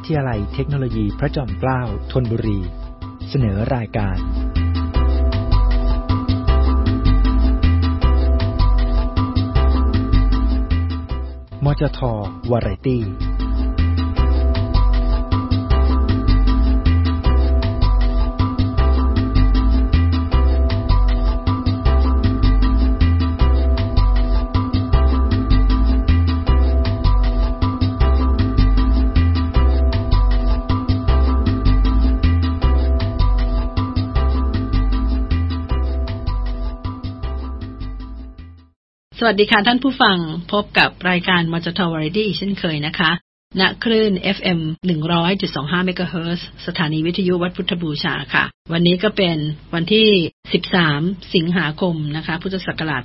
ทยาลัยเทคโนโลยีพระจอมเกล้าธนบุรีเสนอรายการมจท.วาไรตี้สวัสดีค่ะท่านผู้ฟังพบกับรายการมจท.วาไรตี้อีกเช่นเคยนะคะณคลื่น FM 100.25 เมกะเฮิรตซ์สถานีวิทยุวัดพุทธบูชาค่ะวันนี้ก็เป็นวันที่13สิงหาคมนะคะพุทธศักราช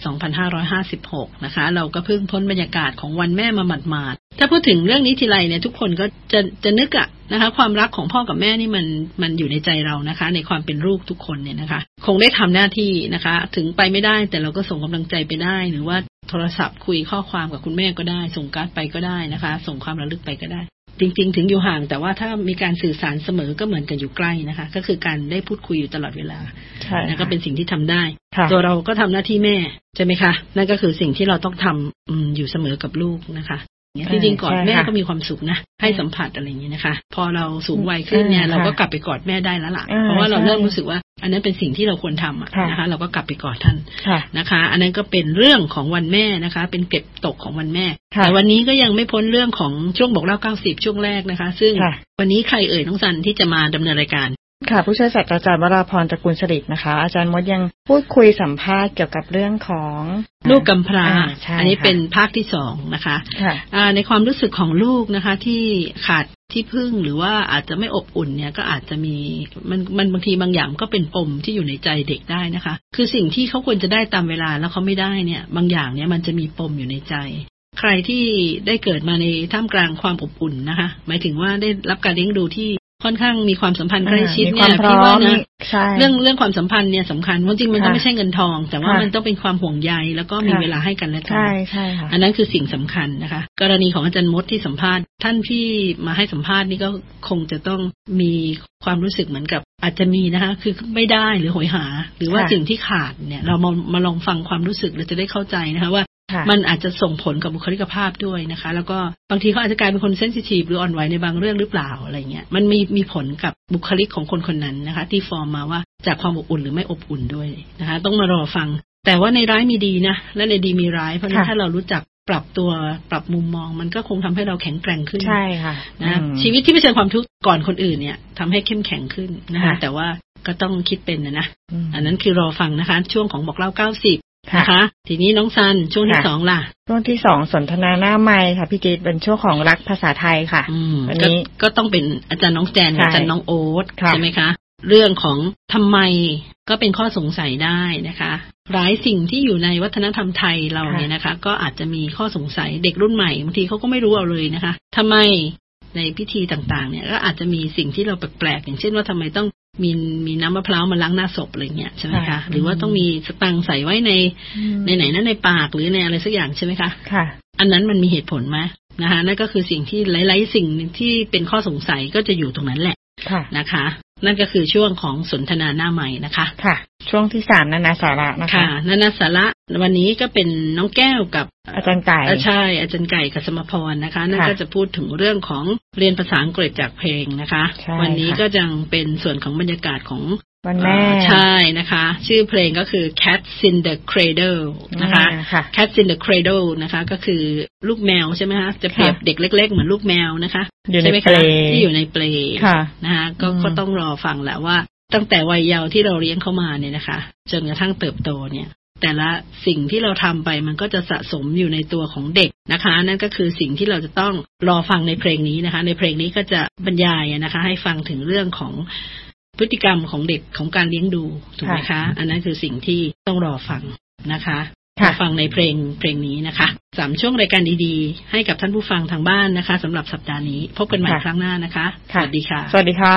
2556นะคะเราก็เพิ่งพ้นบรรยากาศของวันแม่มาหมาดๆถ้าพูดถึงเรื่องนี้ทีไรเนี่ยทุกคนก็จะนึกอะนะคะความรักของพ่อกับแม่นี่มันอยู่ในใจเรานะคะในความเป็นลูกทุกคนเนี่ยนะคะคงได้ทำหน้าที่นะคะถึงไปไม่ได้แต่เราก็ส่งกำลังใจไปได้หรือว่าโทรศัพท์คุยข้อความกับคุณแม่ก็ได้ส่งการ์ดไปก็ได้นะคะส่งความระลึกไปก็ได้จริงๆถึงอยู่ห่างแต่ว่าถ้ามีการสื่อสารเสมอก็เหมือนกันอยู่ใกล้นะคะก็คือการได้พูดคุยอยู่ตลอดเวลานะก็เป็นสิ่งที่ทำได้ตัวเราก็ทำหน้าที่แม่ใช่ไหมคะนั่นก็คือสิ่งที่เราต้องทำอยู่เสมอกับลูกนะคะจริงๆกอดแม่ก็มีความสุขนะให้สัมผัสอะไรอย่างนี้นะคะพอเราสูงวัยขึ้นเนี่ยเราก็กลับไปกอดแม่ได้แล้วล่ะเพราะว่าเราเริ่มรู้สึกว่าอันนั้นเป็นสิ่งที่เราควรทำนะคะเราก็กลับไปกอดท่านนะคะอันนั้นก็เป็นเรื่องของวันแม่นะคะเป็นเก็บตกของวันแม่แต่วันนี้ก็ยังไม่พ้นเรื่องของช่วงบอกเล่า90ช่วงแรกนะคะซึ่งวันนี้ใครเอ่ยน้องซันที่จะมาดำเนินรายการค่ะผู้ช่วยศาสตราจารย์วราพรตระกูลสฤษดิ์นะคะอาจารย์มดยังพูดคุยสัมภาษณ์เกี่ยวกับเรื่องของลูกกำพร้าอันนี้เป็นภาคที่2นะคะในความรู้สึกของลูกนะคะที่ขาดที่พึ่งหรือว่าอาจจะไม่อบอุ่นเนี่ยก็อาจจะมีมันบางทีบางอย่างก็เป็นปมที่อยู่ในใจเด็กได้นะคะคือสิ่งที่เขาควรจะได้ตามเวลาแล้วเขาไม่ได้เนี่ยบางอย่างเนี่ยมันจะมีปมอยู่ในใจใครที่ได้เกิดมาในท่ามกลางความอบอุ่นนะคะหมายถึงว่าได้รับการเลี้ยงดูที่ค่อนข้างมีความสัมพันธ์ใกล้ชิดเนี่ยพี่ว่านะเรื่องความสัมพันธ์เนี่ยสำคัญจริงมันก็ไม่ใช่เงินทองแต่ว่ามันต้องเป็นความห่วงใยแล้วก็มีเวลาให้กันและกันใช่ค่ะอันนั้นคือสิ่งสำคัญนะคะกรณีของอาจารย์มดที่สัมภาษณ์ท่านที่มาให้สัมภาษณ์นี่ก็คงจะต้องมีความรู้สึกเหมือนกับอาจจะมีนะคะคือไม่ได้หรือโหยหาหรือว่าสิ่งที่ขาดเนี่ยเรามาลองฟังความรู้สึกเราจะได้เข้าใจนะคะว่ามันอาจจะส่งผลกับบุคลิกภาพด้วยนะคะแล้วก็บางทีเขาอาจจะกลายเป็นคนเซนซิทีฟหรืออ่อนไหวในบางเรื่องหรือเปล่าอะไรเงี้ยมันมีผลกับบุคลิกของคนคนนั้นนะคะที่ฟอร์มมาว่าจากความอบอุ่นหรือไม่อบอุ่นด้วยนะคะต้องมารอฟังแต่ว่าในร้ายมีดีนะและในดีมีร้ายเพราะฉะนั้นถ้าเรารู้จักปรับตัวปรับมุมมองมันก็คงทำให้เราแข็งแกร่งขึ้นใช่ค่ะนะชีวิตที่เผชิญความทุกข์ก่อนคนอื่นเนี่ยทำให้เข้มแข็งขึ้นนะคะแต่ว่าก็ต้องคิดเป็นนะอันนั้นคือรอฟังนะคะช่วงของบอกเล่า90นะคะทีนี้น้องซันช่วงที่2ล่ะช่วงที่2สนทนาหน้าไมค์ค่ะพี่เกศเป็นช่วงของรักภาษาไทยค่ะวันนี้ก็ต้องเป็นอาจารย์น้องแจนอาจารย์น้องโอ๊ตใช่ไหมคะเรื่องของทำไมก็เป็นข้อสงสัยได้นะคะหลายสิ่งที่อยู่ในวัฒนธรรมไทยเราเนี่ยนะคะก็อาจจะมีข้อสงสัยเด็กรุ่นใหม่บางทีเขาก็ไม่รู้เอาเลยนะคะทำไมในพิธีต่างๆเนี่ยก็อาจจะมีสิ่งที่เราแปลกๆอย่างเช่นว่าทำไมต้องมีน้ำมะพร้าวมาล้างหน้าศพอะไรเงี้ยใช่ไหมคะหรือว่าต้องมีสตังค์ใส่ไว้ในไหนนั่นในปากหรือในอะไรสักอย่างใช่ไหมคะค่ะอันนั้นมันมีเหตุผลไหมนะคะนั่นก็คือสิ่งที่หลายๆสิ่งที่เป็นข้อสงสัยก็จะอยู่ตรงนั้นแหละนะคะนั่นก็คือช่วงของสนทนาหน้าใหม่นะคะค่ะช่วงที่3นานาสาระนะคะนานาสาระวันนี้ก็เป็นน้องแก้วกับอาจารย์ไก่ใช่อาจารย์ไก่กัสมพรนะคะนั่นก็จะพูดถึงเรื่องของเรียนภาษาอังกฤษจากเพลงนะคะวันนี้ก็ยังเป็นส่วนของบรรยากาศของวันแม่ใช่นะคะชื่อเพลงก็คือ Cats in the Cradle นะคะ Cats in the Cradle นะคะก็คือลูกแมวใช่ไหมคะจะเปรียบเด็กเล็กๆเหมือนลูกแมวนะคะใช่ไหมคะที่อยู่ในเปลนะคะก็ต้องรอฟังแหละว่าตั้งแต่วัยเยาว์ที่เราเลี้ยงเขามาเนี่ยนะคะจนกระทั่งเติบโตเนี่ยแต่ละสิ่งที่เราทำไปมันก็จะสะสมอยู่ในตัวของเด็กนะคะนั่นก็คือสิ่งที่เราจะต้องรอฟังในเพลงนี้นะคะในเพลงนี้ก็จะบรรยายนะคะให้ฟังถึงเรื่องของพฤติกรรมของเด็กของการเลี้ยงดูถูกไหมคะอันนั้นคือสิ่งที่ต้องรอฟังนะคะฟังในเพลงนี้นะคะ3ช่วงรายการดีๆให้กับท่านผู้ฟังทางบ้านนะคะสำหรับสัปดาห์นี้พบกันใหม่ครั้งหน้านะคะสวัสดีค่ะสวัสดีค่ะ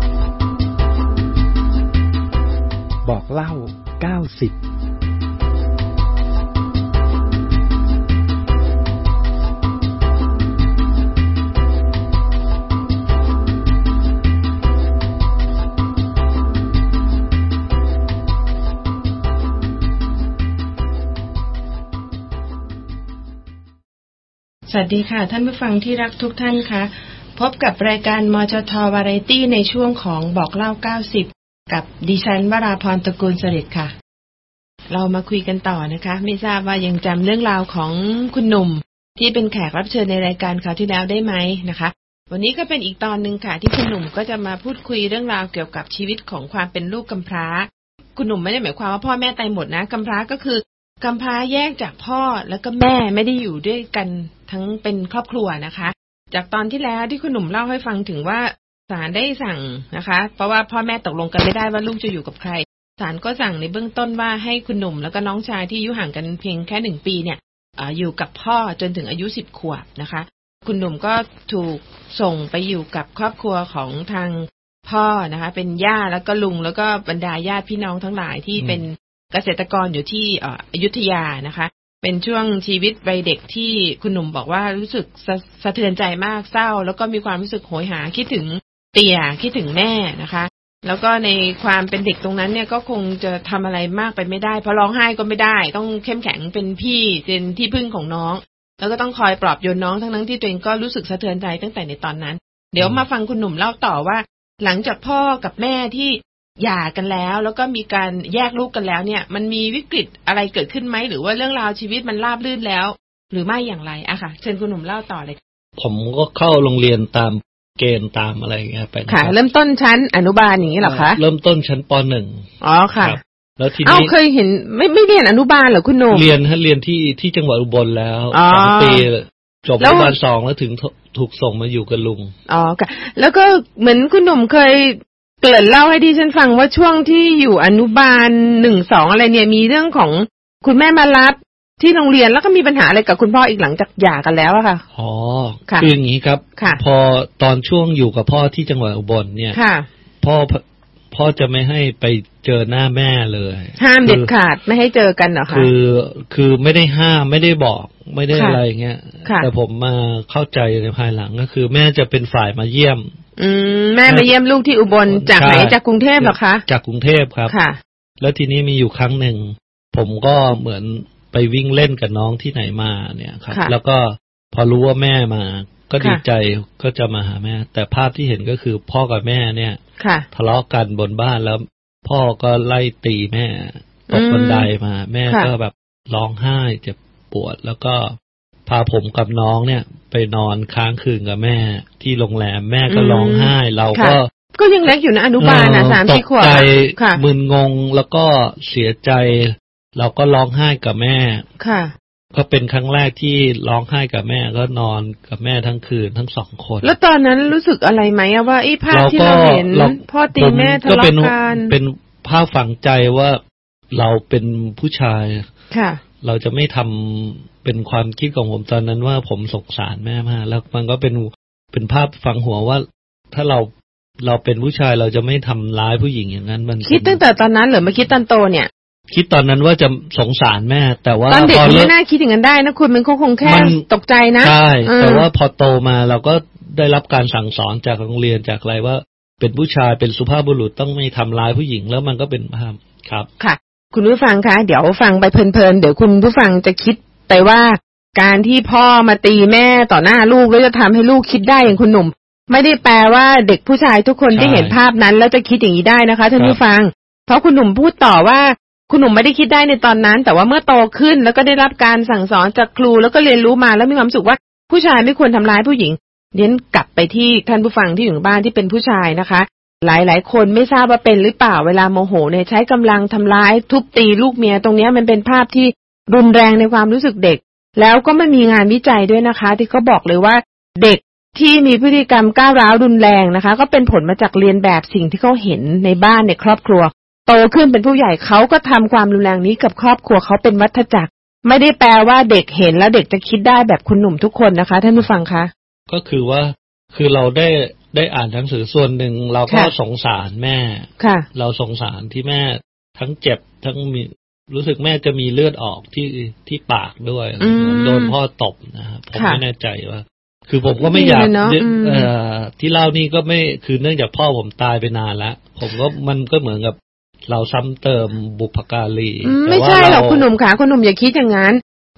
บอกเล่า90 สวัสดีค่ะท่านผู้ฟังที่รักทุกท่านค่ะพบกับรายการมจท.วาไรตี้ในช่วงของบอกเล่า90กับดิฉันวราพรตระกูลสฤษดิ์ค่ะเรามาคุยกันต่อนะคะไม่ทราบว่ายังจำเรื่องราวของคุณหนุ่มที่เป็นแขกรับเชิญในรายการคราวที่แล้วได้ไหมนะคะวันนี้ก็เป็นอีกตอนนึงค่ะที่คุณหนุ่มก็จะมาพูดคุยเรื่องราวเกี่ยวกับชีวิตของความเป็นลูกกำพร้าคุณหนุ่มไม่ได้หมายความว่าพ่อแม่ตายหมดนะกำพร้าก็คือกำพร้าแยกจากพ่อแล้วก็แม่ไม่ได้อยู่ด้วยกันทั้งเป็นครอบครัวนะคะจากตอนที่แล้วที่คุณหนุ่มเล่าให้ฟังถึงว่าศาลได้สั่งนะคะเพราะว่าพ่อแม่ตกลงกันไม่ได้ว่าลูกจะอยู่กับใครศาลก็สั่งในเบื้องต้นว่าให้คุณหนุ่มแล้วก็น้องชายที่อายุห่างกันเพียงแค่1 ปีเนี่ยอยู่กับพ่อจนถึงอายุ10 ขวบนะคะคุณหนุ่มก็ถูกส่งไปอยู่กับครอบครัวของทางพ่อนะคะเป็นย่าแล้วก็ลุงแล้วก็บรรดาญาติพี่น้องทั้งหลายที่เป็นเกษตรกรอยู่ที่อยุธยานะคะเป็นช่วงชีวิตวัยเด็กที่คุณหนุ่มบอกว่ารู้สึกสะเทือนใจมากเศร้าแล้วก็มีความรู้สึกโหยหาคิดถึงเตี่ยคิดถึงแม่นะคะแล้วก็ในความเป็นเด็กตรงนั้นเนี่ยก็คงจะทำอะไรมากไปไม่ได้เพราะร้องไห้ก็ไม่ได้ต้องเข้มแข็งเป็นพี่เป็นที่พึ่งของน้องแล้วก็ต้องคอยปลอบโยนน้องทั้งที่ตัวเองก็รู้สึกสะเทือนใจตั้งแต่ในตอนนั้นเดี๋ยวมาฟังคุณหนุ่มเล่าต่อว่าหลังจากพ่อกับแม่ที่หย่ากันแล้วก็มีการแยกลูกกันแล้วเนี่ยมันมีวิกฤตอะไรเกิดขึ้นไหมหรือว่าเรื่องราวชีวิตมันราบรื่นแล้วหรือไม่อย่างไรอะค่ะเชิญคุณหนุ่มเล่าต่อเลยผมก็เข้าโรงเรียนตามเกณฑ์ตามอะไรอย่างเงี้ยไปค่ะเริ่มต้นชั้นอนุบาลอย่างนี้เหรอคะเริ่มต้นชั้นป .1 อ๋อค่ะแล้วทีนี้เคยเห็นไม่เรียนอนุบาลเหรอคุณหนุ่มเรียนที่จังหวัดอุบลแล้ว2 ปีจบอนุบาล2แล้วถึงถูกส่งมาอยู่กับลุงอ๋อค่ะแล้วก็เหมือนคุณหนุ่มเคยเกริ่นเล่าให้ดิฉันฟังว่าช่วงที่อยู่อนุบาล1-2อะไรเนี่ยมีเรื่องของคุณแม่มารับที่โรงเรียนแล้วก็มีปัญหาอะไรกับคุณพ่ออีกหลังจากหย่ากันแล้วอะค่ะอ๋อคืออย่างนี้ครับพอตอนช่วงอยู่กับพ่อที่จังหวัดอุบลเนี่ยพ่อจะไม่ให้ไปเจอหน้าแม่เลยห้ามเด็ดขาดไม่ให้เจอกันเหรอคะคือไม่ได้ห้ามไม่ได้บอกไม่ได้อะไรเงี้ยแต่ผมมาเข้าใจในภายหลังก็คือแม่จะเป็นฝ่ายมาเยี่ยมแม่มาเยี่ยมลูกที่อุบลจากไหนจากกรุงเทพเหรอคะจากกรุงเทพครับแล้วทีนี้มีอยู่ครั้งหนึ่งผมก็เหมือนไปวิ่งเล่นกับน้องที่ไหนมาเนี่ยครับแล้วก็พอรู้ว่าแม่มาก็ดีใจก็จะมาหาแม่แต่ภาพที่เห็นก็คือพ่อกับแม่เนี่ยทะเลาะกันบนบ้านแล้วพ่อก็ไล่ตีแม่ตกบันไดมาแม่ก็แบบร้องไห้เจ็บปวดแล้วก็พาผมกับน้องเนี่ยไปนอนค้างคืนกับแม่ที่โรงแรมแม่ก็ร้องไห้เราก็ยังเล็กอยู่นะอนุบาลนะ3-4 ขวบตกใจมึนงงแล้วก็เสียใจเราก็ร้องไห้กับแม่ก็เป็นครั้งแรกที่ร้องไห้กับแม่ก็นอนกับแม่ทั้งคืนทั้ง2 คนแล้วตอนนั้นรู้สึกอะไรไหมว่าไอ้ภาพที่เราเห็นพ่อตีแม่ทะเลาะกันเป็นภาพฝังใจว่าเราเป็นผู้ชายเราจะไม่ทำเป็นความคิดของผมตอนนั้นว่าผมสงสารแม่มากแล้วมันก็เป็นภาพฝังหัวว่าถ้าเราเป็นผู้ชายเราจะไม่ทำร้ายผู้หญิงอย่างนั้นมันคิดตั้งแต่ตอนนั้นหรือมาคิดตอนโตเนี่ยคิดตอนนั้นว่าจะสงสารแม่แต่ว่าตอนเด็กไม่น่าคิดอย่างนั้นได้นะคุณมันคงแค่ตกใจนะใช่แต่ว่าพอโตมาเราก็ได้รับการสั่งสอนจากโรงเรียนจากอะไรว่าเป็นผู้ชายเป็นสุภาพบุรุษต้องไม่ทำร้ายผู้หญิงแล้วมันก็เป็นภาพครับค่ะคุณผู้ฟังคะเดี๋ยวฟังไปเพลินๆเดี๋ยวคุณผู้ฟังจะคิดไปว่าการที่พ่อมาตีแม่ต่อหน้าลูกแล้วจะทำให้ลูกคิดได้อย่างคุณหนุ่มไม่ได้แปลว่าเด็กผู้ชายทุกคนได้เห็นภาพนั้นแล้วจะคิดอย่างนี้ได้นะคะท่านผู้ฟังเพราะคุณหนุ่มพูดต่อว่าคุณหนุ่มไม่ได้คิดได้ในตอนนั้นแต่ว่าเมื่อโตขึ้นแล้วก็ได้รับการสั่งสอนจากครูแล้วก็เรียนรู้มาแล้วมีความสุขว่าผู้ชายไม่ควรทำร้ายผู้หญิงเรียนกลับไปที่ท่านผู้ฟังที่อยู่บ้านที่เป็นผู้ชายนะคะหลายๆคนไม่ทราบว่าเป็นหรือเปล่าเวลาโมโหเนี่ยใช้กำลังทำร้ายทุบตีลูกเมียตรงนี้มันเป็นภาพที่รุนแรงในความรู้สึกเด็กแล้วก็ไม่มีงานวิจัยด้วยนะคะที่เขาบอกเลยว่าเด็กที่มีพฤติกรรมก้าวร้าวรุนแรงนะคะก็เป็นผลมาจากเรียนแบบสิ่งที่เขาเห็นในบ้านในครอบครัวโตขึ้นเป็นผู้ใหญ่เขาก็ทำความรุนแรงนี้กับครอบครัวเขาเป็นวัฏจักรไม่ได้แปลว่าเด็กเห็นแล้วเด็กจะคิดได้แบบคุณหนุ่มทุกคนนะคะท่านผู้ฟังคะก็คือว่าคือเราได้อ่านหนังสือส่วนหนึ่งเราก็สงสารแม่เราสงสารที่แม่ทั้งเจ็บทั้งมีรู้สึกแม่จะมีเลือดออกที่ปากด้วยโดนพ่อตบนะครับผมไม่แน่ใจว่าคือผมก็ไม่อยากที่เล่านี่ก็ไม่คือเนื่องจากพ่อผมตายไปนานแล้วผมก็มันก็เหมือนกับเราซ้ำเติมบุพการีไม่ใช่หรอกคุณหนุ่มค่ะคุณหนุ่มอย่าคิดอย่างนั้น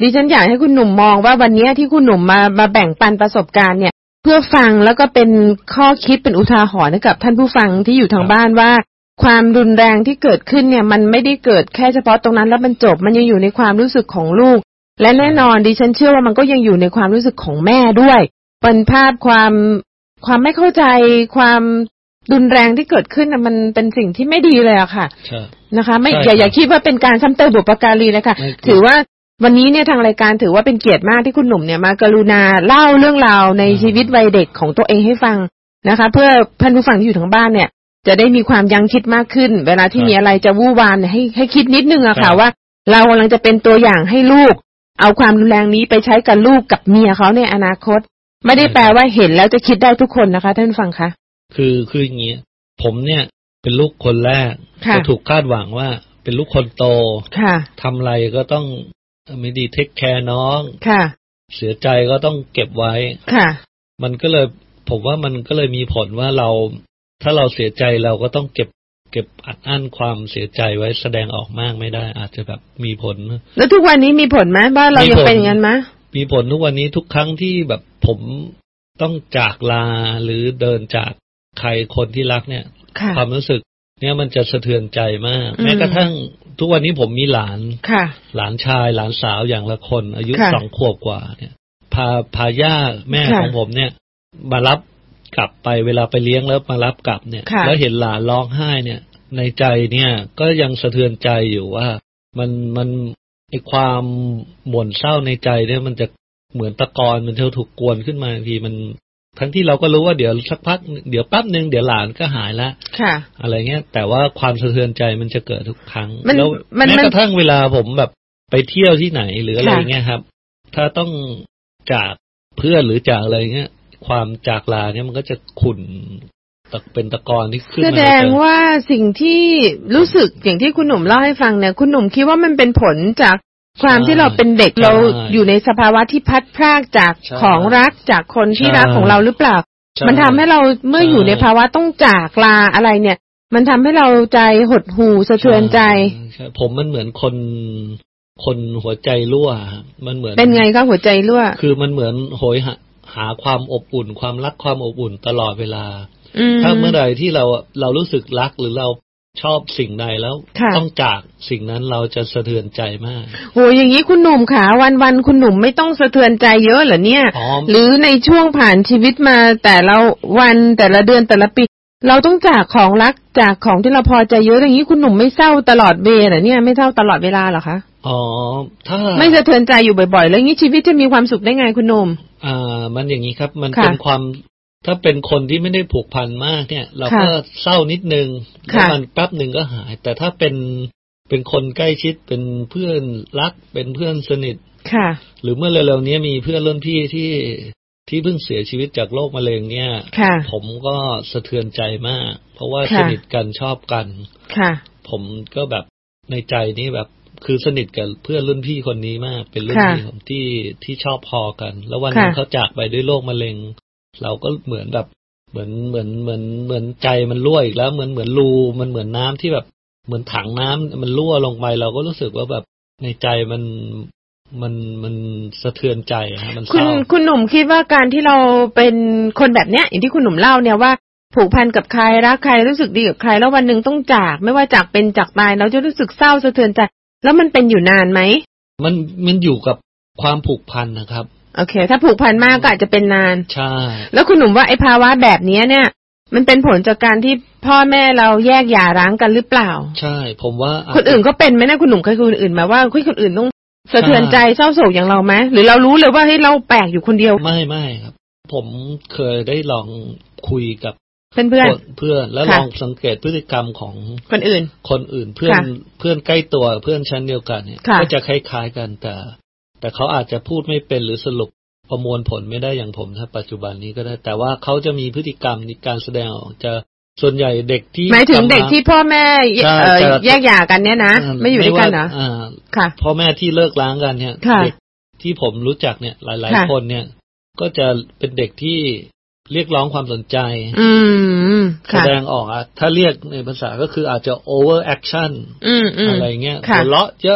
ดิฉันอยากให้คุณหนุ่มมองว่าวันนี้ที่คุณหนุ่มมาแบ่งปันประสบการณ์เนี่ยเพื่อฟังแล้วก็เป็นข้อคิดเป็นอุทาหรณ์ให้กับท่านผู้ฟังที่อยู่ทางบ้านว่าความรุนแรงที่เกิดขึ้นเนี่ยมันไม่ได้เกิดแค่เฉพาะตรงนั้นแล้วมันจบมันยังอยู่ในความรู้สึกของลูกและแน่นอนดิฉันเชื่อว่ามันก็ยังอยู่ในความรู้สึกของแม่ด้วยเป็นภาพความไม่เข้าใจความรุนแรงที่เกิดขึ้นมันเป็นสิ่งที่ไม่ดีเลยอะค่ะนะคะไม่อย่าคิดว่าเป็นการซ้ำเติมบุพการีนะคะถือว่าวันนี้เนี่ยทางรายการถือว่าเป็นเกียรติมากที่คุณหนุ่มเนี่ยมากรุณาเล่าเรื่องราวในชีวิตวัยเด็กของตัวเองให้ฟังนะคะเพื่อท่านผู้ฟังที่อยู่ทางบ้านเนี่ยจะได้มีความยั้งคิดมากขึ้นเวลาที่มีอะไรจะวู่วามเนี่ยให้คิดนิดนึงอะค่ะว่าเรากำลังจะเป็นตัวอย่างให้ลูกเอาความรุนแรงนี้ไปใช้กับลูกกับเมียเขาในอนาคตไม่ได้แปลว่าเห็นแล้วจะคิดได้ทุกคนนะคะท่านผู้ฟังคะคืออย่างนี้ผมเนี่ยเป็นลูกคนแรกก็ถูกคาดหวังว่าเป็นลูกคนโตทำอะไรก็ต้องไม่ดีเทคแคร์น้องเสียใจก็ต้องเก็บไว้มันก็เลยผมว่ามันก็เลยมีผลว่าถ้าเราเสียใจเราก็ต้องเก็บอัดอั้นความเสียใจไว้แสดงออกมากไม่ได้อาจจะแบบมีผลแล้วทุกวันนี้มีผลไหมบ้านเรายังเป็นอย่างนั้นไหมมีผลทุกวันนี้ทุกครั้งที่แบบผมต้องจากลาหรือเดินจากใครคนที่รักเนี่ยความรู้สึกเนี่ยมันจะสะเทือนใจมากแม้กระทั่งทุกวันนี้ผมมีหลานชายหลานสาวอย่างละคนอายุ2 ขวบกว่าเนี่ยพาย่าแม่ของผมเนี่ยมารับกลับไปเวลาไปเลี้ยงแล้วมารับกลับเนี่ยแล้วเห็นหลานร้องไห้เนี่ยในใจเนี่ยก็ยังสะเทือนใจอยู่ว่ามันไอ้ความหม่นเศร้าในใจเนี่ยมันจะเหมือนตะกอนมันจะถูกกวนขึ้นมาทีมันทั้งที่เราก็รู้ว่าเดี๋ยวสักพักเดี๋ยวแป๊บนึงเดี๋ยวหลานก็หายละอะไรเงี้ยแต่ว่าความสะเทือนใจมันจะเกิดทุกครั้งแล้วแม้กระทั่งเวลาผมแบบไปเที่ยวที่ไหนหรืออะไรเงี้ยครับถ้าต้องจากเพื่อนหรือจากอะไรเงี้ยความจากลาเนี่ยมันก็จะขุ่นเป็นตะกอนที่ขึ้นมาแสดงว่าสิ่งที่รู้สึกอย่างที่คุณหนุ่มเล่าให้ฟังเนี่ยคุณหนุ่มคิดว่ามันเป็นผลจากความที่เราเป็นเด็กเราอยู่ในสภาวะที่พัดพรากจากของรักจากคนที่รักของเราหรือเปล่ามันทำให้เราเมื่ออยู่ในภาวะต้องจากลาอะไรเนี่ยมันทำให้เราใจหดหู่สะเทือนใจผมมันเหมือนคนหัวใจรั่วมันเหมือนเป็นไงคะหัวใจรั่วคือมันเหมือนโหยหาความอบอุ่นความรักความอบอุ่นตลอดเวลาถ้าเมื่อใดที่เรารู้สึกรักหรือเราชอบสิ่งใดแล้วต้องจากสิ่งนั้นเราจะสะเทือนใจมากโหอย่างนี้คุณหนุ่มขาวันๆคุณหนุ่มไม่ต้องสะเทือนใจเยอะเหรอเนี่ยหรือในช่วงผ่านชีวิตมาแต่ละวันแต่ละเดือนแต่ละปีเราต้องจากของรักจากของที่เราพอใจเยอะอย่างนี้คุณหนุ่มไม่เศร้าตลอดเวลาเหรอเนี่ยไม่เศร้าตลอดเวลาเหรอคะถ้าไม่สะเทือนใจอยู่บ่อยๆแล้วงี้ชีวิตจะมีความสุขได้ไงคุณหนุ่มมันอย่างนี้ครับมันเป็นความถ้าเป็นคนที่ไม่ได้ผูกพันมากเนี่ยเราก็เศร้านิดนึงแล้วมันแป๊บนึงก็หายแต่ถ้าเป็นคนใกล้ชิดเป็นเพื่อนรักเป็นเพื่อนสนิทหรือเมื่อเร็วๆนี้มีเพื่อนรุ่นพี่ที่เพิ่งเสียชีวิตจากโรคมะเร็งเนี่ยผมก็สะเทือนใจมากเพราะว่าสนิทกันชอบกันผมก็แบบในใจนี้แบบคือสนิทกับเพื่อนรุ่นพี่คนนี้มากเป็นรุ่นพี่ผมที่ชอบพอกันแล้ววันนึงเขาจากไปด้วยโรคมะเร็งเราก็เหมือนแบบเหมือนใจมันรั่วอีกแล้วเหมือนรูมันเหมือนน้ำที่แบบเหมือนถังน้ำมันรั่วลงไปเราก็รู้สึกว่าแบบในใจมันสะเทือนใจฮะมันเศร้าคุณหนุ่มคิดว่าการที่เราเป็นคนแบบเนี้ยอย่างที่คุณหนุ่มเล่าเนี่ยว่าผูกพันกับใครรักใครรู้สึกดีกับใครแล้ววันนึงต้องจากไม่ว่าจากเป็นจากตายเราจะรู้สึกเศร้าสะเทือนใจแล้วมันเป็นอยู่นานไหมมันอยู่กับความผูกพันนะครับโอเคถ้าผูกพันมากก็อาจจะเป็นนานใช่แล้วคุณหนุ่มว่าไอ้ภาวะแบบนี้เนี่ยมันเป็นผลจากการที่พ่อแม่เราแยกหย่าร้างกันหรือเปล่าใช่ผมว่าคนอื่นก็เป็นไหมนะคุณหนุ่มเคยคนอื่นมาว่าคนอื่นต้องสะเทือนใจเศร้าโศกอย่างเราไหมหรือเรารู้เลยว่าให้เราแปลกอยู่คนเดียวไม่ครับผมเคยได้ลองคุยกับเพื่อนแล้วลองสังเกตพฤติกรรมของคนอื่นเพื่อนใกล้ตัวเพื่อนชั้นเดียวกันเนี่ยก็จะคล้ายๆกันแต่เขาอาจจะพูดไม่เป็นหรือสรุปประมวลผลไม่ได้อย่างผมถ้าปัจจุบันนี้ก็ได้แต่ว่าเขาจะมีพฤติกรรมในการแสดงออกจะส่วนใหญ่เด็กที่หมายถึงเด็กที่พ่อแม่แยกหย่ากันเนี่ยนะไม่อยู่ด้วยกันเหรอค่ะพ่อแม่ที่เลิกร้างกันเนี่ยเด็กที่ผมรู้จักเนี่ยหลายๆคนเนี่ยก็จะเป็นเด็กที่เรียกร้องความสนใจแสดงออกถ้าเรียกในภาษาก็คืออาจจะ over action อะไรเงี้ยหัวเราะเยอะ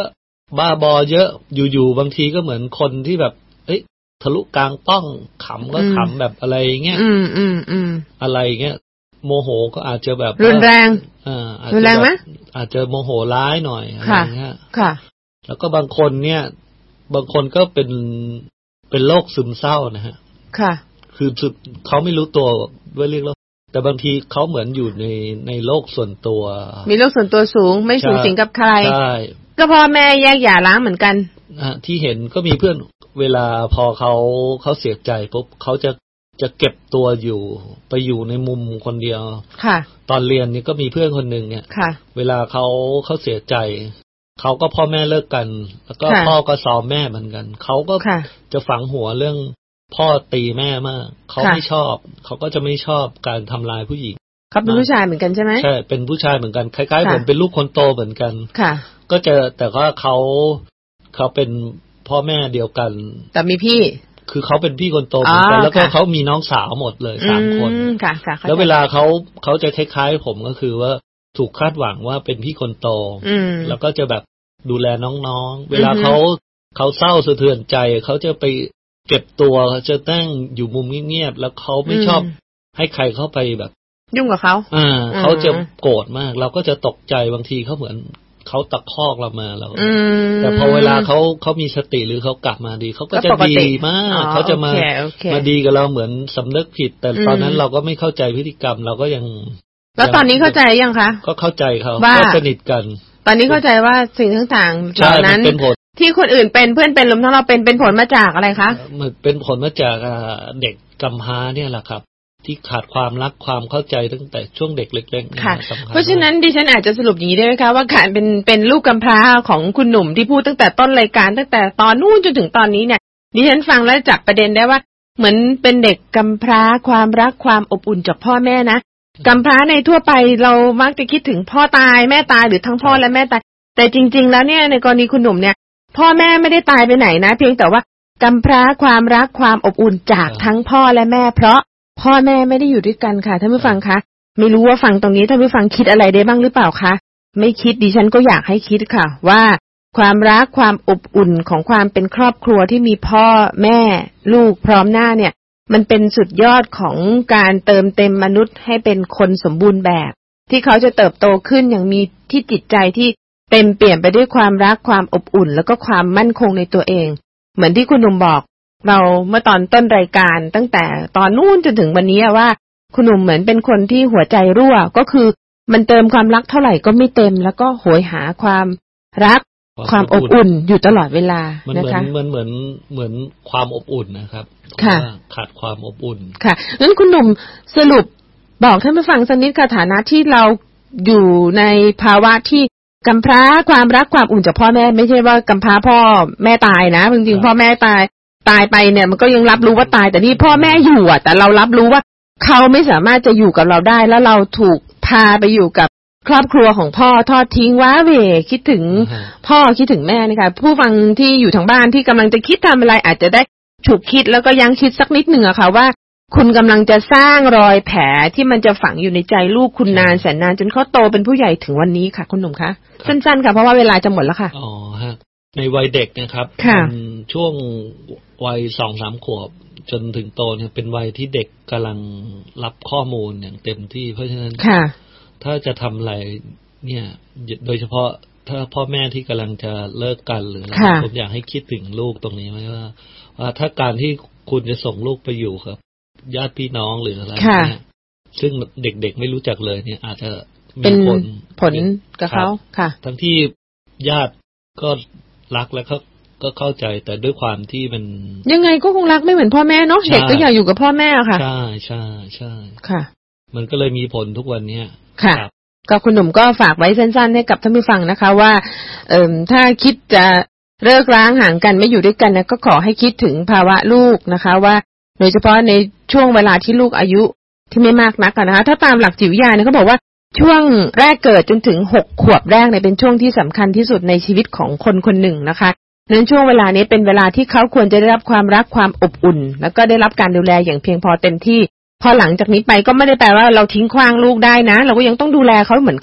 บ้าบอเยอะอยู่ๆบางทีก็เหมือนคนที่แบบทะลุกลางป้องขำก็ขำแบบอะไรเงี้ยอะไรเงี้ยโมโหก็อาจจะแบบรุนแรงรุนแรงไหมอาจจะโมโหร้ายหน่อยอะไรเงี้ยค่ะแล้วก็บางคนเนี่ยบางคนก็เป็นโรคซึมเศร้านะฮะค่ะคือเขาไม่รู้ตัวว่าเรียกแล้วแต่บางทีเขาเหมือนอยู่ในโลกส่วนตัวมีโลกส่วนตัวสูงไม่สูงสิงกับใครใช่ก็พ่อแม่แยกหย่าร้างเหมือนกันที่เห็นก็มีเพื่อนเวลาพอเขาเสียใจปุ๊บเขาจะเก็บตัวอยู่ไปอยู่ในมุมคนเดียวค่ะตอนเรียนนี่ก็มีเพื่อนคนนึงเนี่ยค่ะเวลาเขาเสียใจเขาก็พ่อแม่เลิกกันแล้วก็พ่อก็ซ้อมแม่เหมือนกันเขาก็จะฝังหัวเรื่องพ่อตีแม่มากเขาไม่ชอบเขาก็จะไม่ชอบการทำลายผู้หญิงเขาเป็นผู้ชายเหมือนกันใช่ไหมใช่เป็นผู้ชายเหมือนกันคล้ายๆผมเป็นลูกคนโตเหมือนกันค่ะก็จะแต่ว่าเขาเป็นพ่อแม่เดียวกันแต่มีพี่คือเขาเป็นพี่คนโตเหมือนกันแล้วก็เขามีน้องสาวหมดเลย3 คนแล้วเวลาเขาจะคล้ายๆผมก็คือว่าถูกคาดหวังว่าเป็นพี่คนโตแล้วก็จะแบบดูแลน้องๆเวลาเขาเศร้าสะเทือนใจเขาจะไปเก็บตัวจะตั้งอยู่มุมเงียบๆแล้วเขาไม่ชอบให้ใครเข้าไปแบบยุ่งกับเขาเขาจะโกรธมากเราก็จะตกใจบางทีเขาเหมือนเขาตะคอกเรามาเราแต่พอเวลาเขามีสติหรือเขากลับมาดีเขาก็จะดีมากเขาจะมาดีกับเราเหมือนสำนึกผิดแต่ตอนนั้นเราก็ไม่เข้าใจพฤติกรรมเราก็ยังแล้วตอนนี้เข้าใจยังคะก็เข้าใจเขาก็สนิทกันตอนนี้เข้าใจว่าสิ่งต่างๆเหล่านั้นที่คนอื่นเป็นเพื่อนเป็นรวมทั้งเราเป็นผลมาจากอะไรคะเป็นผลมาจากเด็กกำพร้าเนี่ยแหละครับที่ขาดความรักความเข้าใจตั้งแต่ช่วงเด็กเล็กๆค่ะเพราะฉะนั้นดิฉันอาจจะสรุปอย่างนี้ได้ไหมคะว่าการเป็นลูกกำพร้าของคุณหนุ่มที่พูดตั้งแต่ต้นรายการตั้งแต่ตอนนู้นจนถึงตอนนี้เนี่ยดิฉันฟังแล้วจับประเด็นได้ว่าเหมือนเป็นเด็กกำพร้าความรักความอบอุ่นจากพ่อแม่นะกำพร้าในทั่วไปเรามักจะคิดถึงพ่อตายแม่ตายหรือทั้งพ่อและแม่ตายแต่จริงๆแล้วเนี่ยในกรณีคุณหนุ่มเนี่ยพ่อแม่ไม่ได้ตายไปไหนนะเพียงแต่ว่ากำพร้าความรักความอบอุ่นจากทั้งพ่อและแม่เพราะพ่อแม่ไม่ได้อยู่ด้วยกันค่ะท่านผู้ฟังคะไม่รู้ว่าฟังตรงนี้ท่านผู้ฟังคิดอะไรได้บ้างหรือเปล่าคะไม่คิดดิฉันก็อยากให้คิดค่ะว่าความรักความอบอุ่นของความเป็นครอบครัวที่มีพ่อแม่ลูกพร้อมหน้าเนี่ยมันเป็นสุดยอดของการเติมเต็มมนุษย์ให้เป็นคนสมบูรณ์แบบที่เขาจะเติบโตขึ้นอย่างมีที่จิตใจที่เต็มเปลี่ยนไปด้วยความรักความอบอุ่นแล้วก็ความมั่นคงในตัวเองเหมือนที่คุณหนุ่มบอกเราเมื่อตอนต้นรายการตั้งแต่ตอนนู้นจนถึงวันนี้ว่าคุณหนุ่มเหมือนเป็นคนที่หัวใจรั่วก็คือมันเติมความรักเท่าไหร่ก็ไม่เต็มแล้วก็โหยหาความรักความอบอุ่นอยู่ตลอดเวลานะคะเหมือนความอบอุ่นนะครับขาดความอบอุ่นค่ะงั้นคุณหนุ่มสรุปบอกท่านผู้ฟังสักนิดค่ะฐานะที่เราอยู่ในภาวะที่กำพร้าความรักความอุ่นจากพ่อแม่ไม่ใช่ว่ากำพร้าพ่อแม่ตายนะจริงๆพ่อแม่ตายไปเนี่ยมันก็ยังรับรู้ว่าตายแต่นี่พ่อแม่อยู่อ่ะแต่เรารับรู้ว่าเขาไม่สามารถจะอยู่กับเราได้แล้วเราถูกพาไปอยู่กับครอบครัวของพ่อทอดทิ้งว้าเหวคิดถึงพ่อคิดถึงแม่นะคะผู้ฟังที่อยู่ทางบ้านที่กำลังจะคิดทำอะไรอาจจะได้ฉุกคิดแล้วก็ยังคิดสักนิดหนึ่งอะค่ะว่าคุณกำลังจะสร้างรอยแผลที่มันจะฝังอยู่ในใจลูกคุณนานแสนนานจนเขาโตเป็นผู้ใหญ่ถึงวันนี้ค่ะคุณหนุ่มคะสั้นๆค่ะเพราะว่าเวลาจะหมดแล้วค่ะอ๋อฮะในวัยเด็กนะครับช่วงวัย 2-3 ขวบจนถึงโตเนี่ยเป็นวัยที่เด็กกำลังรับข้อมูลอย่างเต็มที่เพราะฉะนั้นถ้าจะทำอะไรเนี่ยโดยเฉพาะถ้าพ่อแม่ที่กำลังจะเลิกกันหรือผมอยากให้คิดถึงลูกตรงนี้ไหมว่าถ้าการที่คุณจะส่งลูกไปอยู่กับญาติพี่น้องหรืออะไรเนี่ยซึ่งเด็กๆไม่รู้จักเลยเนี่ยอาจจะมีผลกับเขาค่ะทั้งที่ญาติก็รักและก็เข้าใจแต่ด้วยความที่มันยังไงก็คงรักไม่เหมือนพ่อแม่เนาะเด็กก็อยากอยู่กับพ่อแม่ค่ะใช่ใช่ใช่ค่ะมันก็เลยมีผลทุกวันเนี้ยค่ะก็คุณหนุ่มก็ฝากไว้สั้นๆให้กับท่านผู้ฟังนะคะว่าถ้าคิดจะเลิกร้างห่างกันไม่อยู่ด้วยกันนะก็ขอให้คิดถึงภาวะลูกนะคะว่าโดยเฉพาะในช่วงเวลาที่ลูกอายุที่ไม่มากนักนะคะถ้าตามหลักจิตวิทยาเนี่ยเขาบอกว่าช่วงแรกเกิดจนถึง6 ขวบแรกเนี่ยเป็นช่วงที่สำคัญที่สุดในชีวิตของคนคนหนึ่งนะคะนั้นช่วงเวลานี้เป็นเวลาที่เขาควรจะได้รับความรักความอบอุ่นแล้วก็ได้รับการดูแลอย่างเพียงพอเต็มที่พอหลังจากนี้ไปก็ไม่ได้แปลว่าเราทิ้งขว้างลูกได้นะเราก็ยังต้องดูแลเขาเหมือนกัน